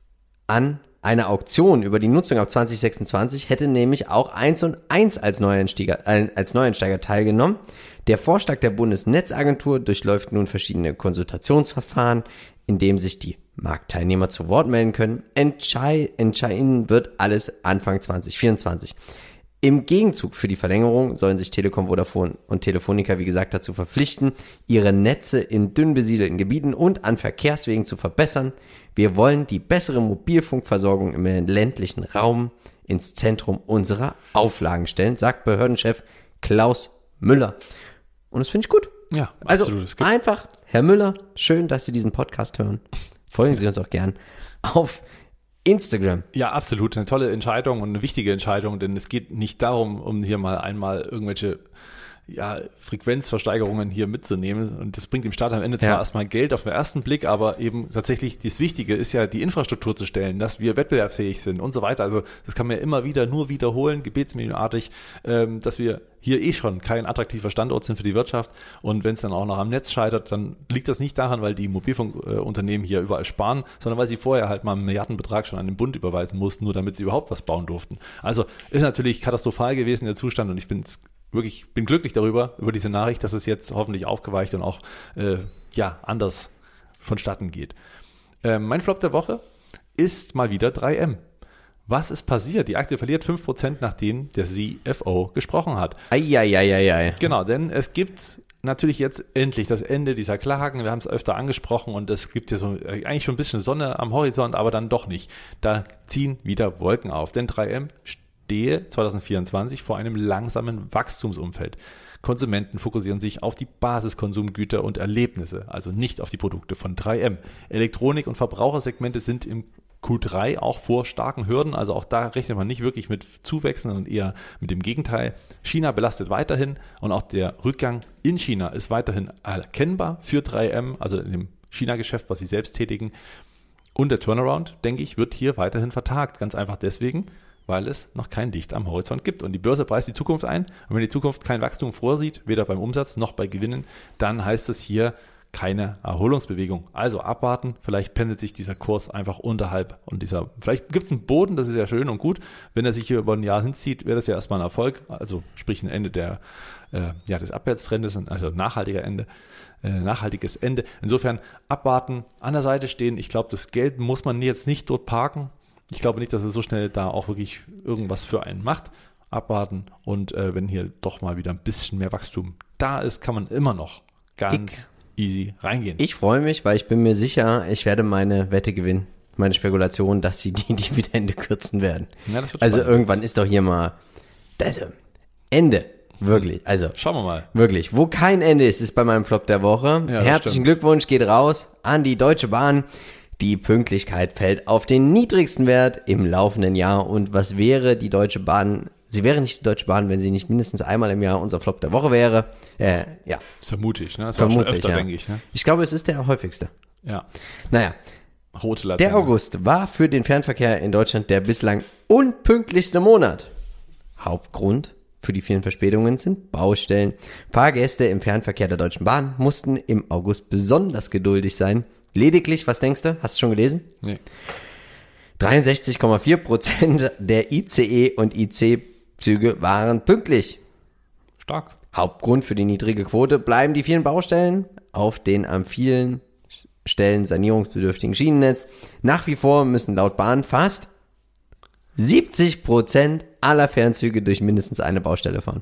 An einer Auktion über die Nutzung ab zwanzig sechsundzwanzig hätte nämlich auch eins und eins als Neueinsteiger, äh, als Neueinsteiger teilgenommen. Der Vorschlag der Bundesnetzagentur durchläuft nun verschiedene Konsultationsverfahren, in dem sich die Marktteilnehmer zu Wort melden können. Entschei- entscheiden wird alles Anfang zwanzig vierundzwanzig. Im Gegenzug für die Verlängerung sollen sich Telekom, Vodafone und Telefonica, wie gesagt, dazu verpflichten, ihre Netze in dünn besiedelten Gebieten und an Verkehrswegen zu verbessern. Wir wollen die bessere Mobilfunkversorgung im ländlichen Raum ins Zentrum unserer Auflagen stellen, sagt Behördenchef Klaus Müller. Und das finde ich gut. Ja, also absolut. einfach, Herr Müller, schön, dass Sie diesen Podcast hören. Folgen Sie uns auch gern auf Instagram. Ja, absolut. Eine tolle Entscheidung und eine wichtige Entscheidung, denn es geht nicht darum, um hier mal einmal irgendwelche ja, Frequenzversteigerungen hier mitzunehmen. Und das bringt dem Staat am Ende zwar Ja. erstmal Geld auf den ersten Blick, aber eben tatsächlich das Wichtige ist ja, die Infrastruktur zu stellen, dass wir wettbewerbsfähig sind und so weiter. Also das kann man ja immer wieder nur wiederholen, gebetsmühlenartig, ähm, dass wir hier eh schon kein attraktiver Standort sind für die Wirtschaft. Und wenn es dann auch noch am Netz scheitert, dann liegt das nicht daran, weil die Mobilfunkunternehmen hier überall sparen, sondern weil sie vorher halt mal einen Milliardenbetrag schon an den Bund überweisen mussten, nur damit sie überhaupt was bauen durften. Also ist natürlich katastrophal gewesen der Zustand und ich bin wirklich bin glücklich darüber, über diese Nachricht, dass es jetzt hoffentlich aufgeweicht und auch äh, ja anders vonstatten geht. Äh, mein Flop der Woche ist mal wieder drei M. Was ist passiert? Die Aktie verliert fünf Prozent, nachdem der C F O gesprochen hat. Eieieiei. Genau, denn es gibt natürlich jetzt endlich das Ende dieser Klagen. Wir haben es öfter angesprochen und es gibt hier so eigentlich schon ein bisschen Sonne am Horizont, aber dann doch nicht. Da ziehen wieder Wolken auf, denn drei M stehe zwanzig vierundzwanzig vor einem langsamen Wachstumsumfeld. Konsumenten fokussieren sich auf die Basiskonsumgüter und Erlebnisse, also nicht auf die Produkte von drei M. Elektronik- und Verbrauchersegmente sind im Q drei auch vor starken Hürden, also auch da rechnet man nicht wirklich mit Zuwächsen und eher mit dem Gegenteil. China belastet weiterhin und auch der Rückgang in China ist weiterhin erkennbar für drei M, also in dem China-Geschäft, was sie selbst tätigen. Und der Turnaround, denke ich, wird hier weiterhin vertagt, ganz einfach deswegen, weil es noch kein Licht am Horizont gibt. Und die Börse preist die Zukunft ein. Und wenn die Zukunft kein Wachstum vorsieht, weder beim Umsatz noch bei Gewinnen, dann heißt es hier keine Erholungsbewegung. Also abwarten, vielleicht pendelt sich dieser Kurs einfach unterhalb. Und dieser, vielleicht gibt es einen Boden, das ist ja schön und gut. Wenn er sich hier über ein Jahr hinzieht, wäre das ja erstmal ein Erfolg. Also sprich ein Ende der, äh, ja, des Abwärtstrendes, also nachhaltiger Ende, äh, nachhaltiges Ende. Insofern abwarten, an der Seite stehen. Ich glaube, das Geld muss man jetzt nicht dort parken. Ich glaube nicht, dass es so schnell da auch wirklich irgendwas für einen macht. Abwarten und äh, wenn hier doch mal wieder ein bisschen mehr Wachstum da ist, kann man immer noch ganz ich, easy reingehen. Ich freue mich, weil ich bin mir sicher, ich werde meine Wette gewinnen. Meine Spekulation, dass sie die Dividende kürzen werden. Ja, das wird also spannend. irgendwann ist doch hier mal das Ende. Wirklich. Also schauen wir mal. Wirklich. Wo kein Ende ist, ist bei meinem Flop der Woche. Ja, Herzlichen stimmt. Glückwunsch geht raus an die Deutsche Bahn. Die Pünktlichkeit fällt auf den niedrigsten Wert im laufenden Jahr. Und was wäre die Deutsche Bahn? Sie wäre nicht die Deutsche Bahn, wenn sie nicht mindestens einmal im Jahr unser Flop der Woche wäre. Äh, ja. Das ist vermutlich, ne? Das war Vermutlich, schon öfter, ja. denke ich. Ne? Ich glaube, es ist der häufigste. Ja. Naja, Rote Laterne. der August war für den Fernverkehr in Deutschland der bislang unpünktlichste Monat. Hauptgrund für die vielen Verspätungen sind Baustellen. Fahrgäste im Fernverkehr der Deutschen Bahn mussten im August besonders geduldig sein. Lediglich, was denkst du? Hast du schon gelesen? Nee. dreiundsechzig Komma vier Prozent der I C E und I C-Züge waren pünktlich. Stark. Hauptgrund für die niedrige Quote bleiben die vielen Baustellen auf den an vielen Stellen sanierungsbedürftigen Schienennetz. Nach wie vor müssen laut Bahn fast siebzig Prozent aller Fernzüge durch mindestens eine Baustelle fahren.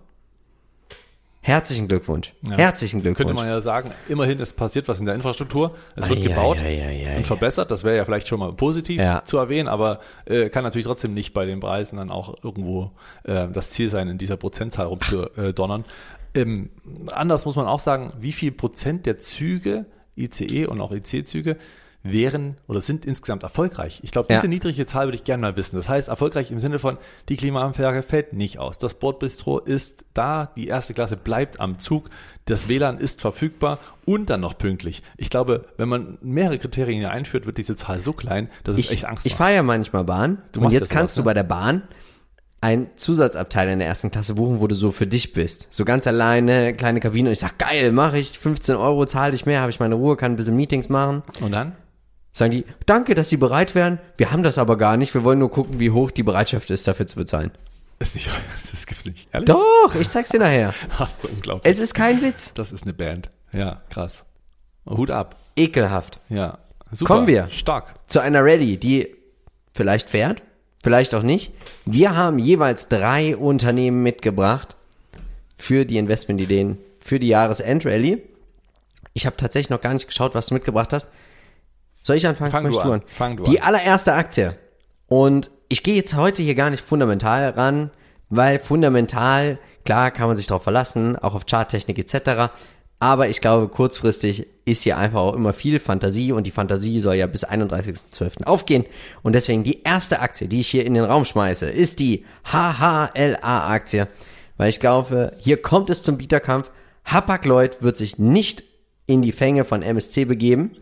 Herzlichen Glückwunsch. Ja, Herzlichen Glückwunsch. Könnte man ja sagen, immerhin ist passiert was in der Infrastruktur. Es wird Ei, gebaut ei, ei, ei, ei. und verbessert. Das wäre ja vielleicht schon mal positiv Ja. zu erwähnen, aber äh, kann natürlich trotzdem nicht bei den Preisen dann auch irgendwo äh, das Ziel sein, in dieser Prozentzahl rumzudonnern. Ähm, anders muss man auch sagen, wie viel Prozent der Züge, I C E und auch I C-Züge, wären oder sind insgesamt erfolgreich. Ich glaube, diese Ja. niedrige Zahl würde ich gerne mal wissen. Das heißt, erfolgreich im Sinne von, die Klimaanlage fällt nicht aus. Das Bordbistro ist da, die erste Klasse bleibt am Zug, das W L A N ist verfügbar und dann noch pünktlich. Ich glaube, wenn man mehrere Kriterien hier einführt, wird diese Zahl so klein, dass es Ich, echt Angst ich macht. fahre ja manchmal Bahn Du und machst jetzt ja kannst sowas, du ne? bei der Bahn ein Zusatzabteil in der ersten Klasse buchen, wo du so für dich bist. So ganz alleine, kleine Kabine und ich sag, geil, mache ich, fünfzehn Euro, zahle ich mehr, habe ich meine Ruhe, kann ein bisschen Meetings machen. Und dann? Sagen die, danke, dass Sie bereit wären, wir haben das aber gar nicht, wir wollen nur gucken, wie hoch die Bereitschaft ist, dafür zu bezahlen. Das, ist nicht, das gibt's nicht. Ehrlich? Doch, ich zeig's dir nachher. Hast du unglaublich. Es ist kein Witz. Das ist eine Band. Ja, krass. Hut ab. Ekelhaft. Ja, super. Kommen wir. Stark. Zu einer Rallye, die vielleicht fährt, vielleicht auch nicht. Wir haben jeweils drei Unternehmen mitgebracht für die Investmentideen für die Jahresendrallye. Ich habe tatsächlich noch gar nicht geschaut, was du mitgebracht hast. Soll ich anfangen? Fang du Möchtest an. Fang du Die an. allererste Aktie. Und ich gehe jetzt heute hier gar nicht fundamental ran, weil fundamental, klar, kann man sich darauf verlassen, auch auf Charttechnik et cetera. Aber ich glaube, kurzfristig ist hier einfach auch immer viel Fantasie und die Fantasie soll ja bis einunddreißigsten zwölften aufgehen. Und deswegen die erste Aktie, die ich hier in den Raum schmeiße, ist die H H L A-Aktie. Weil ich glaube, hier kommt es zum Bieterkampf. Hapag-Lloyd wird sich nicht in die Fänge von M S C begeben.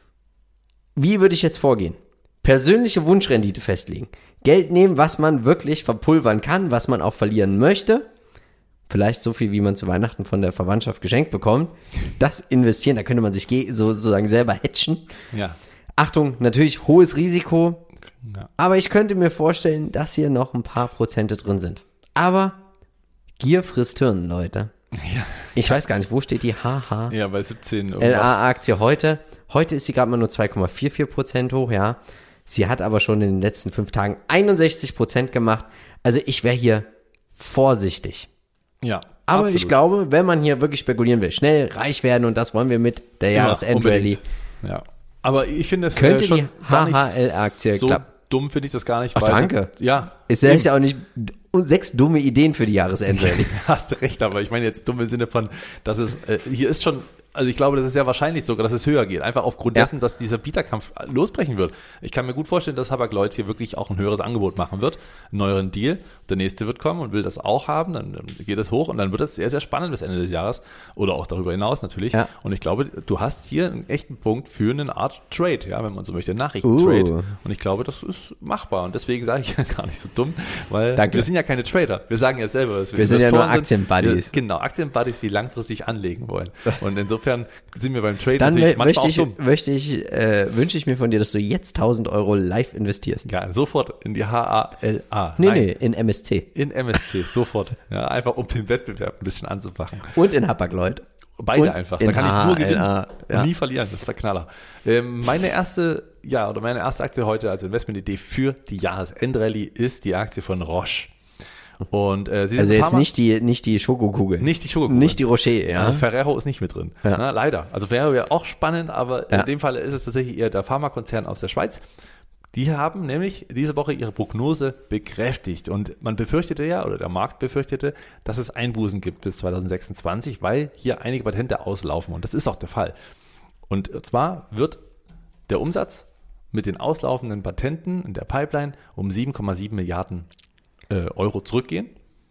Wie würde ich jetzt vorgehen? Persönliche Wunschrendite festlegen. Geld nehmen, was man wirklich verpulvern kann, was man auch verlieren möchte. Vielleicht so viel, wie man zu Weihnachten von der Verwandtschaft geschenkt bekommt. Das investieren, da könnte man sich ge- so, sozusagen selber hatchen. Ja. Achtung, natürlich hohes Risiko. Ja. Aber ich könnte mir vorstellen, dass hier noch ein paar Prozente drin sind. Aber Gier frisst Hirn, Leute. Ja. Ich weiß gar nicht, wo steht die H H Ja, bei siebzehn L irgendwas. A-Aktie heute? Heute ist sie gerade mal nur zwei Komma vierundvierzig Prozent hoch, ja. Sie hat aber schon in den letzten fünf Tagen einundsechzig Prozent gemacht. Also ich wäre hier vorsichtig. Ja, Aber absolut. ich glaube, wenn man hier wirklich spekulieren will, schnell reich werden und das wollen wir mit der Ja, Jahresendrallye. unbedingt. Ja. Aber ich finde es Könnte äh, schon die gar nicht H H L-Aktie so klappen. dumm, finde ich das gar nicht. Ach, weil- danke. Ja. Es ist ja auch nicht sechs dumme Ideen für die Jahresendrallye. Hast du recht, aber ich meine jetzt dumm im Sinne von, dass es, äh, hier ist schon, also ich glaube, das ist sehr wahrscheinlich sogar, dass es höher geht. Einfach aufgrund Ja. dessen, dass dieser Bieterkampf losbrechen wird. Ich kann mir gut vorstellen, dass Hapag-Lloyd hier wirklich auch ein höheres Angebot machen wird, einen neueren Deal. Der nächste wird kommen und will das auch haben, dann, dann geht es hoch und dann wird es sehr, sehr spannend bis Ende des Jahres oder auch darüber hinaus natürlich. Ja. Und ich glaube, du hast hier einen echten Punkt für eine Art Trade, ja, wenn man so möchte, Nachrichtentrade. Uh. Und ich glaube, das ist machbar und deswegen sage ich gar nicht so dumm, weil Danke. wir sind ja keine Trader. Wir sagen ja selber, dass wir, Wir sind ja nur Investoren sind. Aktienbuddies. Wir- Genau, Aktienbuddies, die langfristig anlegen wollen. Und insofern sind wir beim Trade Dann natürlich mö- manchmal möchte ich, auch dumm. möchte ich, äh, wünsche ich mir von dir, dass du jetzt tausend Euro live investierst. Ja, sofort in die H A L A. Nee, Nein, nee, in M S C. in M S C, sofort. Ja, einfach um den Wettbewerb ein bisschen anzufachen. Und in Hapag-Lloyd. Beide Und einfach. in Da kann ich nur H L A, gewinnen ja. und nie verlieren. Das ist der Knaller. Ähm, meine erste, ja, oder meine erste Aktie heute als Investmentidee für die Jahresendrallye ist die Aktie von Roche. Und äh, sie sind Also ein paar jetzt Mal- nicht die, nicht die Schokokugel. nicht die Schokokugel. Nicht die Rocher, ja. Also Ferrero ist nicht mit drin. Ja. Na, leider. Also Ferrero wäre auch spannend, aber Ja. in dem Fall ist es tatsächlich eher der Pharmakonzern aus der Schweiz. Die haben nämlich diese Woche ihre Prognose bekräftigt und man befürchtete ja, oder der Markt befürchtete, dass es Einbußen gibt bis zwanzig sechsundzwanzig, weil hier einige Patente auslaufen und das ist auch der Fall. Und zwar wird der Umsatz mit den auslaufenden Patenten in der Pipeline um sieben Komma sieben Milliarden äh, Euro zurückgehen.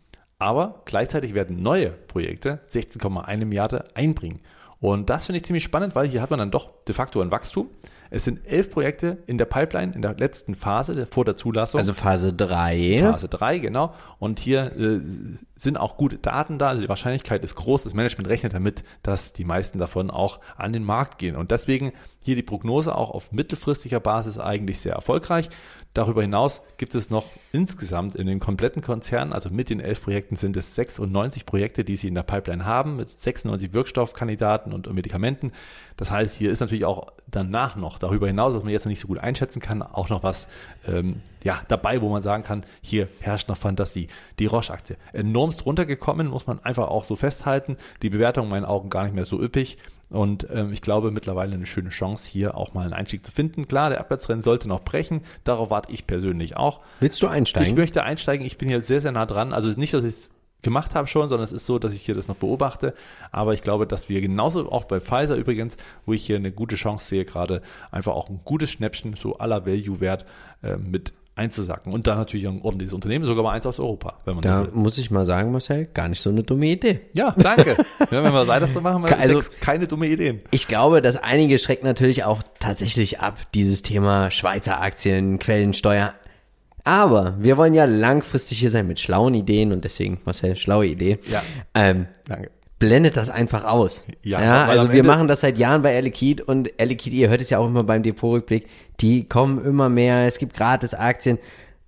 Aber gleichzeitig werden neue Projekte sechzehn Komma eins Milliarden einbringen. Und das finde ich ziemlich spannend, weil hier hat man dann doch de facto ein Wachstum. Es sind elf Projekte in der Pipeline, in der letzten Phase der, vor der Zulassung. Also Phase drei. Phase drei, genau. Und hier äh, sind auch gute Daten da. Also die Wahrscheinlichkeit ist groß. Das Management rechnet damit, dass die meisten davon auch an den Markt gehen. Und deswegen hier die Prognose auch auf mittelfristiger Basis eigentlich sehr erfolgreich. Darüber hinaus gibt es noch insgesamt in den kompletten Konzernen, also mit den elf Projekten sind es sechsundneunzig Projekte, die sie in der Pipeline haben, mit sechsundneunzig Wirkstoffkandidaten und Medikamenten. Das heißt, hier ist natürlich auch danach noch, darüber hinaus, was man jetzt noch nicht so gut einschätzen kann, auch noch was ähm, ja, dabei, wo man sagen kann, hier herrscht noch Fantasie. Die Roche-Aktie, enormst runtergekommen, muss man einfach auch so festhalten. Die Bewertung in meinen Augen gar nicht mehr so üppig. Und ähm, ich glaube mittlerweile eine schöne Chance, hier auch mal einen Einstieg zu finden. Klar, der Abwärtstrend sollte noch brechen. Darauf warte ich persönlich auch. Willst du einsteigen? Ich möchte einsteigen. Ich bin hier sehr, sehr nah dran. Also nicht, dass ich es gemacht habe schon, sondern es ist so, dass ich hier das noch beobachte. Aber ich glaube, dass wir genauso auch bei Pfizer übrigens, wo ich hier eine gute Chance sehe, gerade einfach auch ein gutes Schnäppchen, so à la Value-Wert äh, mit einzusacken. Und dann natürlich ein ordentliches Unternehmen, sogar mal eins aus Europa, wenn man Da so will. muss ich mal sagen, Marcel, gar nicht so eine dumme Idee. Ja, danke. Ja, wenn wir weiter so machen, wir Also- sechs, keine dumme Ideen. Ich glaube, dass einige schreckt natürlich auch tatsächlich ab, dieses Thema Schweizer Aktien, Quellensteuer. Aber wir wollen ja langfristig hier sein mit schlauen Ideen und deswegen, Marcel, schlaue Idee. Ja. Ähm, Danke. blendet das einfach aus. Ja, Ja, weil also am wir Ende- machen das seit Jahren bei Air Liquide und Air Liquide, ihr hört es ja auch immer beim Depotrückblick, die kommen immer mehr, es gibt gratis Aktien.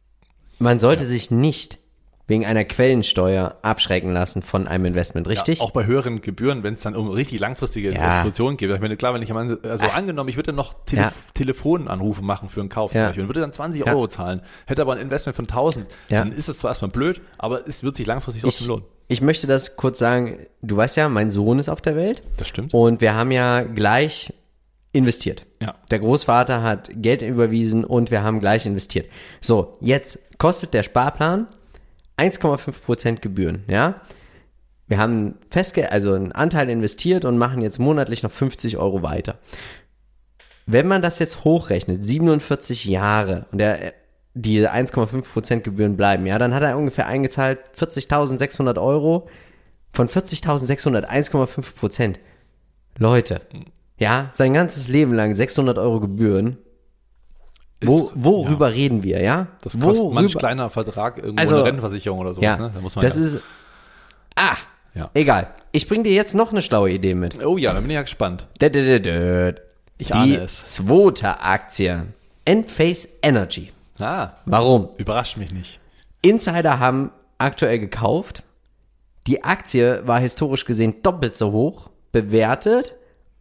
Man sollte sich nicht wegen einer Quellensteuer abschrecken lassen von einem Investment, richtig? Ja, auch bei höheren Gebühren, wenn es dann um richtig langfristige Ja. Investitionen geht. Ich meine, klar, wenn ich am Ende- also angenommen, ich würde noch Tele Ja. Telefonanrufe machen für einen Kauf zum Ja. Beispiel und würde dann zwanzig Ja. Euro zahlen, hätte aber ein Investment von tausend, Ja. dann ist es zwar erstmal blöd, aber es wird sich langfristig trotzdem ich, lohnen. ich möchte das kurz sagen, du weißt ja, mein Sohn ist auf der Welt. Das stimmt. Und wir haben ja gleich investiert. Ja. Der Großvater hat Geld überwiesen und wir haben gleich investiert. So, jetzt kostet der Sparplan eins Komma fünf Prozent Gebühren, ja. Wir haben Festgeld, also einen Anteil investiert und machen jetzt monatlich noch fünfzig Euro weiter. Wenn man das jetzt hochrechnet, siebenundvierzig Jahre und der, die eins Komma fünf Prozent Gebühren bleiben, ja, dann hat er ungefähr eingezahlt vierzigtausendsechshundert Euro. Von vierzigtausendsechshundert, eins Komma fünf Prozent. Leute, ja, sein ganzes Leben lang sechshundert Euro Gebühren. Wo, Ist- worüber reden wir, ja? Das kostet manch Worüber- kleiner Vertrag irgendwo Also- eine Rentenversicherung oder sowas. Ja, Ne? Da muss man das ja, ist, ah, Ja. egal. Ich bring dir jetzt noch eine schlaue Idee mit. Oh ja, da bin ich ja gespannt. Dö, dö, dö, dö. Ich Die ahne es. zweite Aktie. Enphase Energy. Ah, Warum? überrascht mich nicht. Insider haben aktuell gekauft. Die Aktie war historisch gesehen doppelt so hoch bewertet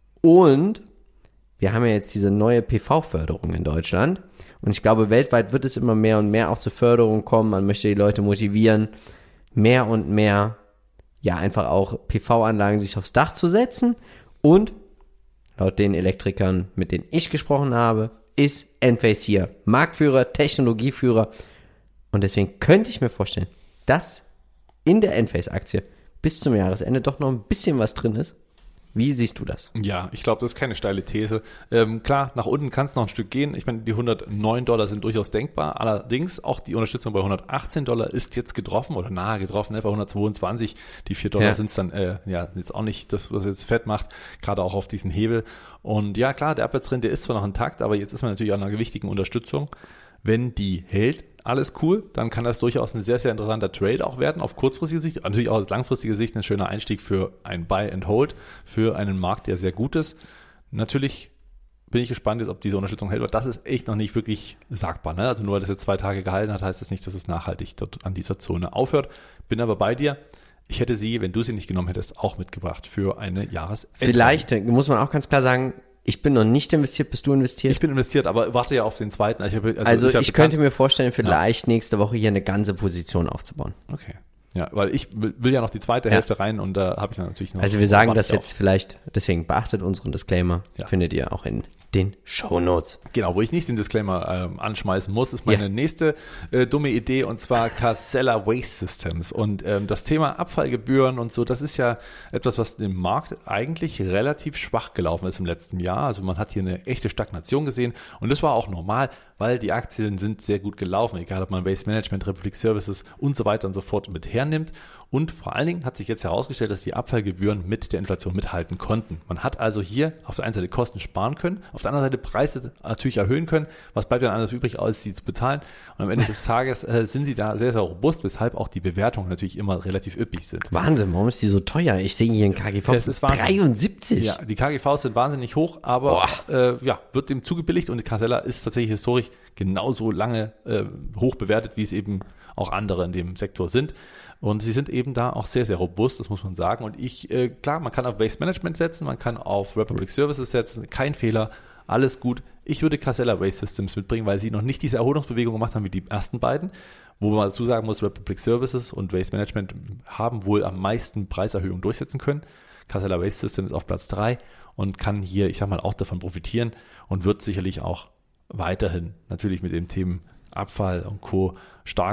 und wir haben ja jetzt diese neue P V-Förderung in Deutschland und ich glaube, weltweit wird es immer mehr und mehr auch zur Förderung kommen. Man möchte die Leute motivieren, mehr und mehr, ja, einfach auch P V-Anlagen sich aufs Dach zu setzen und laut den Elektrikern, mit denen ich gesprochen habe, ist Enphase hier Marktführer, Technologieführer und deswegen könnte ich mir vorstellen, dass in der Enphase-Aktie bis zum Jahresende doch noch ein bisschen was drin ist. Wie siehst du das? Ja, ich glaube, das ist keine steile These. Ähm, klar, nach unten kann es noch ein Stück gehen. Ich meine, die hundertneun Dollar sind durchaus denkbar. Allerdings auch die Unterstützung bei hundertachtzehn Dollar ist jetzt getroffen oder nahe getroffen. Ne? Bei hundertzweiundzwanzig, die vier Dollar Ja. sind es dann äh, ja jetzt auch nicht das, was jetzt fett macht, gerade auch auf diesen Hebel. Und ja, klar, der Abwärtstrend, der ist zwar noch intakt, aber jetzt ist man natürlich an einer gewichtigen Unterstützung. Wenn die hält, alles cool, dann kann das durchaus ein sehr, sehr interessanter Trade auch werden, auf kurzfristige Sicht, natürlich auch aus langfristiger Sicht ein schöner Einstieg für ein Buy and Hold, für einen Markt, der sehr gut ist. Natürlich bin ich gespannt jetzt, ob diese Unterstützung hält, weil das ist echt noch nicht wirklich sagbar. Ne? Also nur weil das jetzt zwei Tage gehalten hat, heißt das nicht, dass es nachhaltig dort an dieser Zone aufhört. Bin aber bei dir. Ich hätte sie, wenn du sie nicht genommen hättest, auch mitgebracht für eine Jahresendrunde. Vielleicht äh, muss man auch ganz klar sagen, ich bin noch nicht investiert, bist du investiert? Ich bin investiert, aber warte ja auf den zweiten. Also, ich habe- also ist ja ich bekannt- könnte mir vorstellen, vielleicht nächste Woche hier eine ganze Position aufzubauen. Okay. Ja, weil ich will will ja noch die zweite Ja. Hälfte rein und da habe ich dann natürlich noch. Also wir sagen das Warte jetzt vielleicht, deswegen beachtet unseren Disclaimer, Ja. findet ihr auch in den Shownotes. auf. Genau, wo ich nicht den Disclaimer ähm, anschmeißen muss, ist meine Ja. nächste äh, dumme Idee und zwar Casella Waste Systems. Und ähm, das Thema Abfallgebühren und so, das ist ja etwas, was im Markt eigentlich relativ schwach gelaufen ist im letzten Jahr. Also man hat hier eine echte Stagnation gesehen und das war auch normal, weil die Aktien sind sehr gut gelaufen, egal ob man Waste Management, Republic Services und so weiter und so fort mit hernimmt. Und vor allen Dingen hat sich jetzt herausgestellt, dass die Abfallgebühren mit der Inflation mithalten konnten. Man hat also hier auf der einen Seite Kosten sparen können, auf der anderen Seite Preise natürlich erhöhen können. Was bleibt dann anders übrig, als sie zu bezahlen? Und am Ende des Tages äh, sind sie da sehr, sehr robust, weshalb auch die Bewertungen natürlich immer relativ üppig sind. Wahnsinn, warum ist die so teuer? Ich sehe hier einen K G V Es von ist Wahnsinn. dreiundsiebzig. Ja, die K G Vs sind wahnsinnig hoch, aber äh, ja, wird dem zugebilligt und die Casella ist tatsächlich historisch genauso lange äh, hoch bewertet, wie es eben auch andere in dem Sektor sind. Und sie sind eben da auch sehr, sehr robust, das muss man sagen. Und ich, äh, klar, man kann auf Waste Management setzen, man kann auf Republic Services setzen, kein Fehler, alles gut. Ich würde Casella Waste Systems mitbringen, weil sie noch nicht diese Erholungsbewegung gemacht haben wie die ersten beiden. Wo man dazu sagen muss, Republic Services und Waste Management haben wohl am meisten Preiserhöhungen durchsetzen können. Casella Waste Systems ist auf Platz drei und kann hier, ich sag mal, auch davon profitieren und wird sicherlich auch weiterhin natürlich mit den Themen Abfall und Co. stark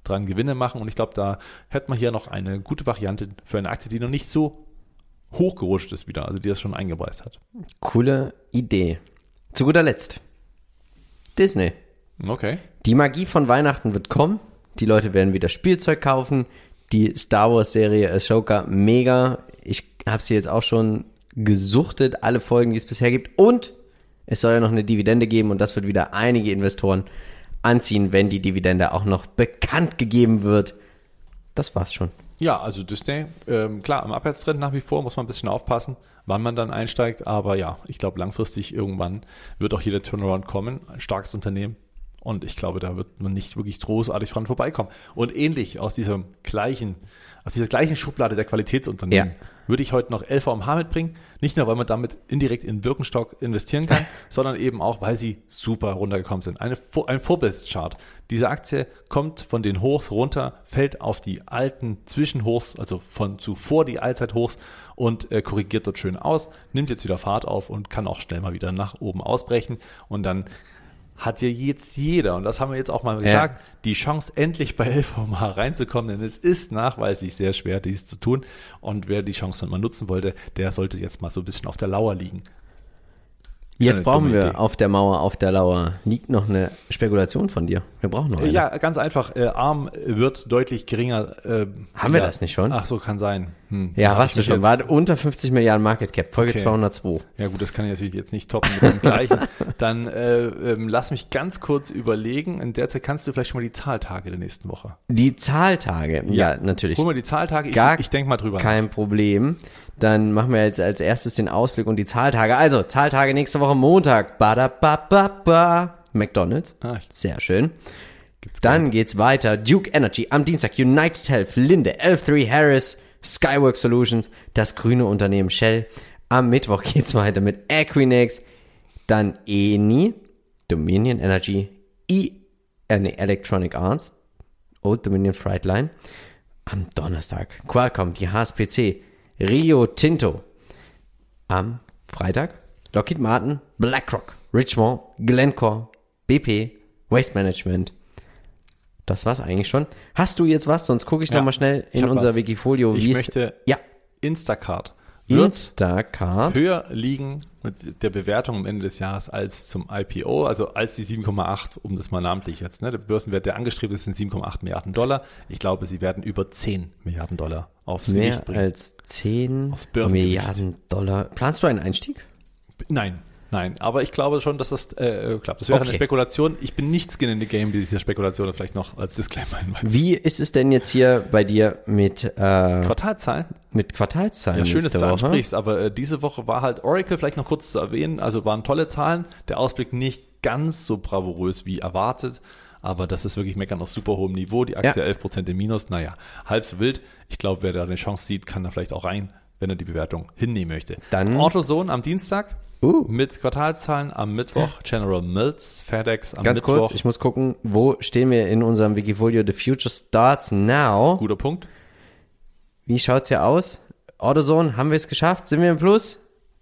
dran Gewinne machen. Und ich glaube, da hätte man hier noch eine gute Variante für eine Aktie, die noch nicht so hochgerutscht ist wieder, also die das schon eingepreist hat. Coole Idee. Zu guter Letzt. Disney. Okay. Die Magie von Weihnachten wird kommen. Die Leute werden wieder Spielzeug kaufen. Die Star Wars Serie Ahsoka, mega. Ich habe sie jetzt auch schon gesuchtet, alle Folgen, die es bisher gibt. Und es soll ja noch eine Dividende geben und das wird wieder einige Investoren anziehen, wenn die Dividende auch noch bekannt gegeben wird. Das war's schon. Ja, also Disney, ähm, klar, im Abwärtstrend nach wie vor, muss man ein bisschen aufpassen, wann man dann einsteigt. Aber ja, ich glaube, langfristig irgendwann wird auch jeder Turnaround kommen. Ein starkes Unternehmen. Und ich glaube, da wird man nicht wirklich großartig dran vorbeikommen. Und ähnlich aus diesem gleichen, aus dieser gleichen Schublade der Qualitätsunternehmen Ja. würde ich heute noch L V M H mitbringen. Nicht nur, weil man damit indirekt in Birkenstock investieren kann, sondern eben auch, weil sie super runtergekommen sind. Eine, ein Vorbildeschart. Diese Aktie kommt von den Hochs runter, fällt auf die alten Zwischenhochs, also von zuvor die Allzeithochs und äh, korrigiert dort schön aus, nimmt jetzt wieder Fahrt auf und kann auch schnell mal wieder nach oben ausbrechen. Und dann hat ja jetzt jeder, und das haben wir jetzt auch mal gesagt, ja. die Chance, endlich bei L V M H reinzukommen, denn es ist nachweislich sehr schwer, dies zu tun. Und wer die Chance mal nutzen wollte, der sollte jetzt mal so ein bisschen auf der Lauer liegen. Jetzt Keine brauchen dumme wir Idee. auf der Mauer, auf der Lauer, liegt noch eine Spekulation von dir. Wir brauchen noch eine. Ja, ganz einfach. Äh, Arm wird deutlich geringer. Äh, Haben wir ja. das nicht schon? Ach so, kann sein. Hm. Ja, Hab hast ich du mich schon. jetzt- War unter fünfzig Milliarden Market Cap, Folge Okay. zweihundertzwei. Ja gut, das kann ich natürlich jetzt nicht toppen mit dem gleichen. Dann äh, ähm, lass mich ganz kurz überlegen. In der Zeit kannst du vielleicht schon mal die Zahltage der nächsten Woche. Die Zahltage, ja, natürlich. Hol mal die Zahltage. Ich, Gar ich denke mal drüber. Kein Problem. Dann machen wir jetzt als erstes den Ausblick und die Zahltage. Also, Zahltage nächste Woche Montag. Badabababa. McDonald's. Ah, Sehr schön. Gibt's Dann geht's weiter. Duke Energy am Dienstag. United Health, Linde, L drei Harris, Skyworks Solutions, das grüne Unternehmen Shell. Am Mittwoch geht's weiter mit Equinix, dann Eni, Dominion Energy, E, äh, nee, Electronic Arts, Old Dominion Frightline. Am Donnerstag Qualcomm, die H S B C, Rio Tinto. Am Freitag Lockheed Martin, BlackRock, Richmond, Glencore, B P, Waste Management. Das war's eigentlich schon. Hast du jetzt was? Sonst gucke ich Ja, noch mal schnell ich in hab unser was. Wikifolio. Ich wie es- möchte ja, Instacart wird Instacart. höher liegen mit der Bewertung am Ende des Jahres als zum I P O, also als die sieben Komma acht, um das mal namentlich jetzt. Ne? Der Börsenwert, der angestrebt ist, sind sieben Komma acht Milliarden Dollar. Ich glaube, sie werden über zehn Milliarden Dollar aufs Mehr Gewicht bringen. als zehn Aufs Börsengewicht. Milliarden Dollar. Planst du einen Einstieg? Nein, nein, aber ich glaube schon, dass das äh, klappt. Das wäre Okay. eine Spekulation. Ich bin nicht Skin in the Game, wie diese Spekulation vielleicht noch als Disclaimer hinweist. Wie ist es denn jetzt hier bei dir mit, äh, Quartalzahlen? mit Quartalszahlen? Ja, schön, dass nächste du Woche? ansprichst, aber äh, diese Woche war halt Oracle, vielleicht noch kurz zu erwähnen, also waren tolle Zahlen, der Ausblick nicht ganz so bravourös wie erwartet, aber das ist wirklich meckern auf super hohem Niveau, die Aktie Ja. elf Prozent im Minus, naja, halb so wild. Ich glaube, wer da eine Chance sieht, kann da vielleicht auch rein, wenn er die Bewertung hinnehmen möchte. Dann- AutoZone am Dienstag Uh. mit Quartalzahlen, am Mittwoch General Mills, FedEx am Ganz Mittwoch. kurz, ich muss gucken, wo stehen wir in unserem Wikifolio? The Future Starts Now. Guter Punkt. Wie schaut's hier aus? AutoZone, haben wir es geschafft? Sind wir im Plus?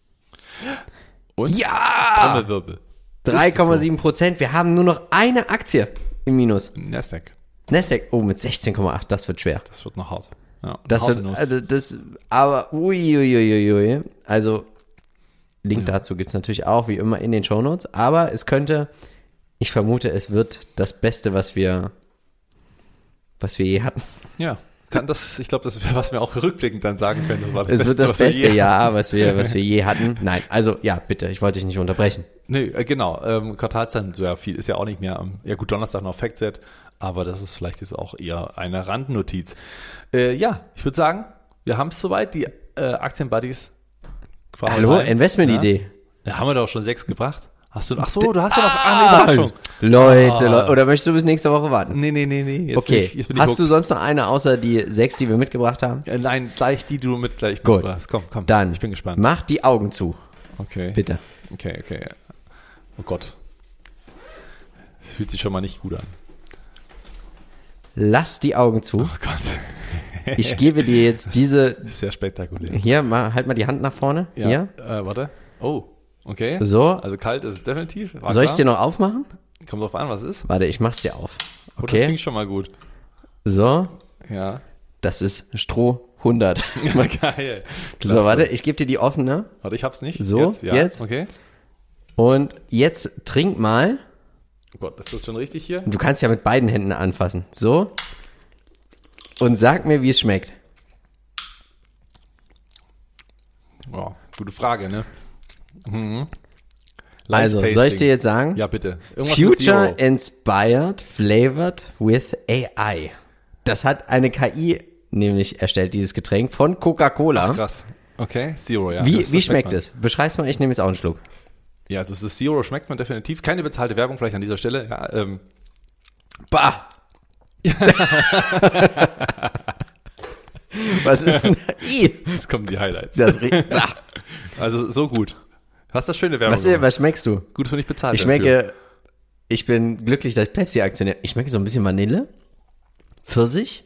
Und Ja! Trommelwirbel. drei Komma sieben Prozent. Wir haben nur noch eine Aktie im Minus. Nasdaq. Nasdaq, oh, mit sechzehn Komma acht, das wird schwer. Das wird noch hart. Ja, Das harte wird, Nuss. also das, aber, uiuiuiui. Also, Link Ja. dazu gibt's natürlich auch, wie immer, in den Shownotes. Aber es könnte, ich vermute, es wird das Beste, was wir, was wir je hatten. Ja, kann das, ich glaube, das wäre, was wir auch rückblickend dann sagen können. Das war das Es Beste, wird das was wir beste je- Jahr, was wir, was wir je hatten. Nein, also, ja, bitte, ich wollte dich nicht unterbrechen. Nee, äh, genau. Ähm, Quartalszahlen, so ja, viel ist ja auch nicht mehr. am- Ja, gut, Donnerstag noch Factset, aber das ist vielleicht jetzt auch eher eine Randnotiz. Äh, ja, ich würde sagen, wir haben es soweit. Die äh, Aktienbuddies. quasi Hallo, rein. Investmentidee. Ja? Ja, haben wir doch schon sechs gebracht. Hast du, ach so, du hast ja noch Ah, eine Überraschung. Leute, Ah. Leute, oder möchtest du bis nächste Woche warten? Nee, nee, nee, nee. Jetzt bin Okay, ich, jetzt bin ich hast du hooked. sonst noch eine außer die sechs, die wir mitgebracht haben? Äh, Nein, gleich die, die du mit gleich Gut. mitgebracht hast. Komm, komm. Dann, Ich bin gespannt. mach die Augen zu, Okay. bitte. Okay, okay. Oh Gott. Das fühlt sich schon mal nicht gut an. Lass die Augen zu. Oh Gott. Ich gebe dir jetzt diese, Sehr spektakulär. hier, mal, halt mal die Hand nach vorne. Ja. Hier. Äh, warte. Oh, okay. So. Also kalt ist es definitiv. War Soll ich es dir klar. noch aufmachen? Kommt drauf an, was es ist. Warte, ich mach's dir auf. Oh, das Okay. klingt schon mal gut. So, Ja. das ist Stroh hundert. Geil. So, warte, ich gebe dir die offene. Warte, ich hab's nicht. So, jetzt? Ja. jetzt. Okay. Und jetzt trink mal. Oh Gott, ist das schon richtig hier? Du kannst ja mit beiden Händen anfassen. So. Und sag mir, wie es schmeckt. Oh, gute Frage, ne? Mhm. Live Also, Tasting. soll ich dir jetzt sagen? Ja, bitte. Irgendwas mit Future Zero. Inspired Flavored with A I. Das hat eine K I nämlich erstellt, dieses Getränk von Coca-Cola. Krass. Okay, Zero, ja. Wie, Das- wie das schmeckt man. es? Beschreib's mal, ich nehme jetzt auch einen Schluck. Ja, also es ist Zero, schmeckt man definitiv. Keine bezahlte Werbung vielleicht an dieser Stelle. Ja, ähm, Bah! Was ist denn da? I. jetzt kommen die Highlights. Das riecht. Bah. Also so gut. Hast das schöne Werbung Was, gemacht. was schmeckst du? Gut, dass wir nicht bezahlt Ich dafür. schmecke, ich bin glücklich, dass ich Pepsi-Aktionär. Ich schmecke so ein bisschen Vanille, Pfirsich,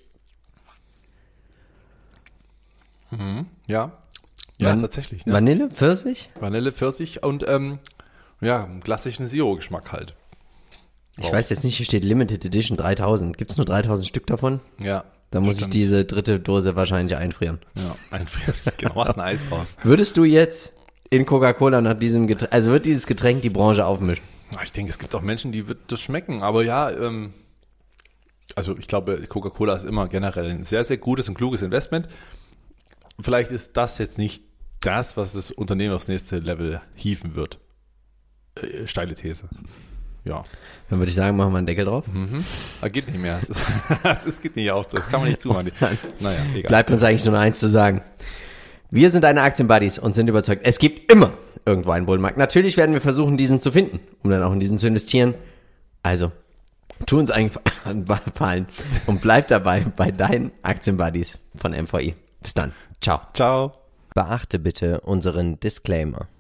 Ja. Ja, Van- tatsächlich. Ne? Vanille, Pfirsich. Vanille, Pfirsich und ähm, ja, einen klassischen Zero-Geschmack halt. Ich Wow. weiß jetzt nicht, hier steht Limited Edition dreitausend. Gibt's nur dreitausend Stück davon? Ja. Da muss Stimmt. ich diese dritte Dose wahrscheinlich einfrieren. Ja, einfrieren. Genau, machst ein Eis draus. Würdest du jetzt in Coca-Cola nach diesem Getränk, also wird dieses Getränk die Branche aufmischen? Ah, Ich denke, es gibt auch Menschen, die wird das schmecken, aber ja, ähm, also ich glaube, Coca-Cola ist immer generell ein sehr, sehr gutes und kluges Investment. Vielleicht ist das jetzt nicht das, was das Unternehmen aufs nächste Level hieven wird. Äh, steile These. Ja. Dann würde ich sagen, machen wir einen Deckel drauf. Aber geht nicht mehr. Es ist, es geht nicht auf. Das kann man nicht zumachen. Naja, egal. Bleibt uns eigentlich nur eins zu sagen. Wir sind deine Aktienbuddies und sind überzeugt, es gibt immer irgendwo einen Bullenmarkt. Natürlich werden wir versuchen, diesen zu finden, um dann auch in diesen zu investieren. Also, tu uns einen Gefallen und bleib dabei bei deinen Aktienbuddies von M V I. Bis dann. Ciao. Ciao. Beachte bitte unseren Disclaimer.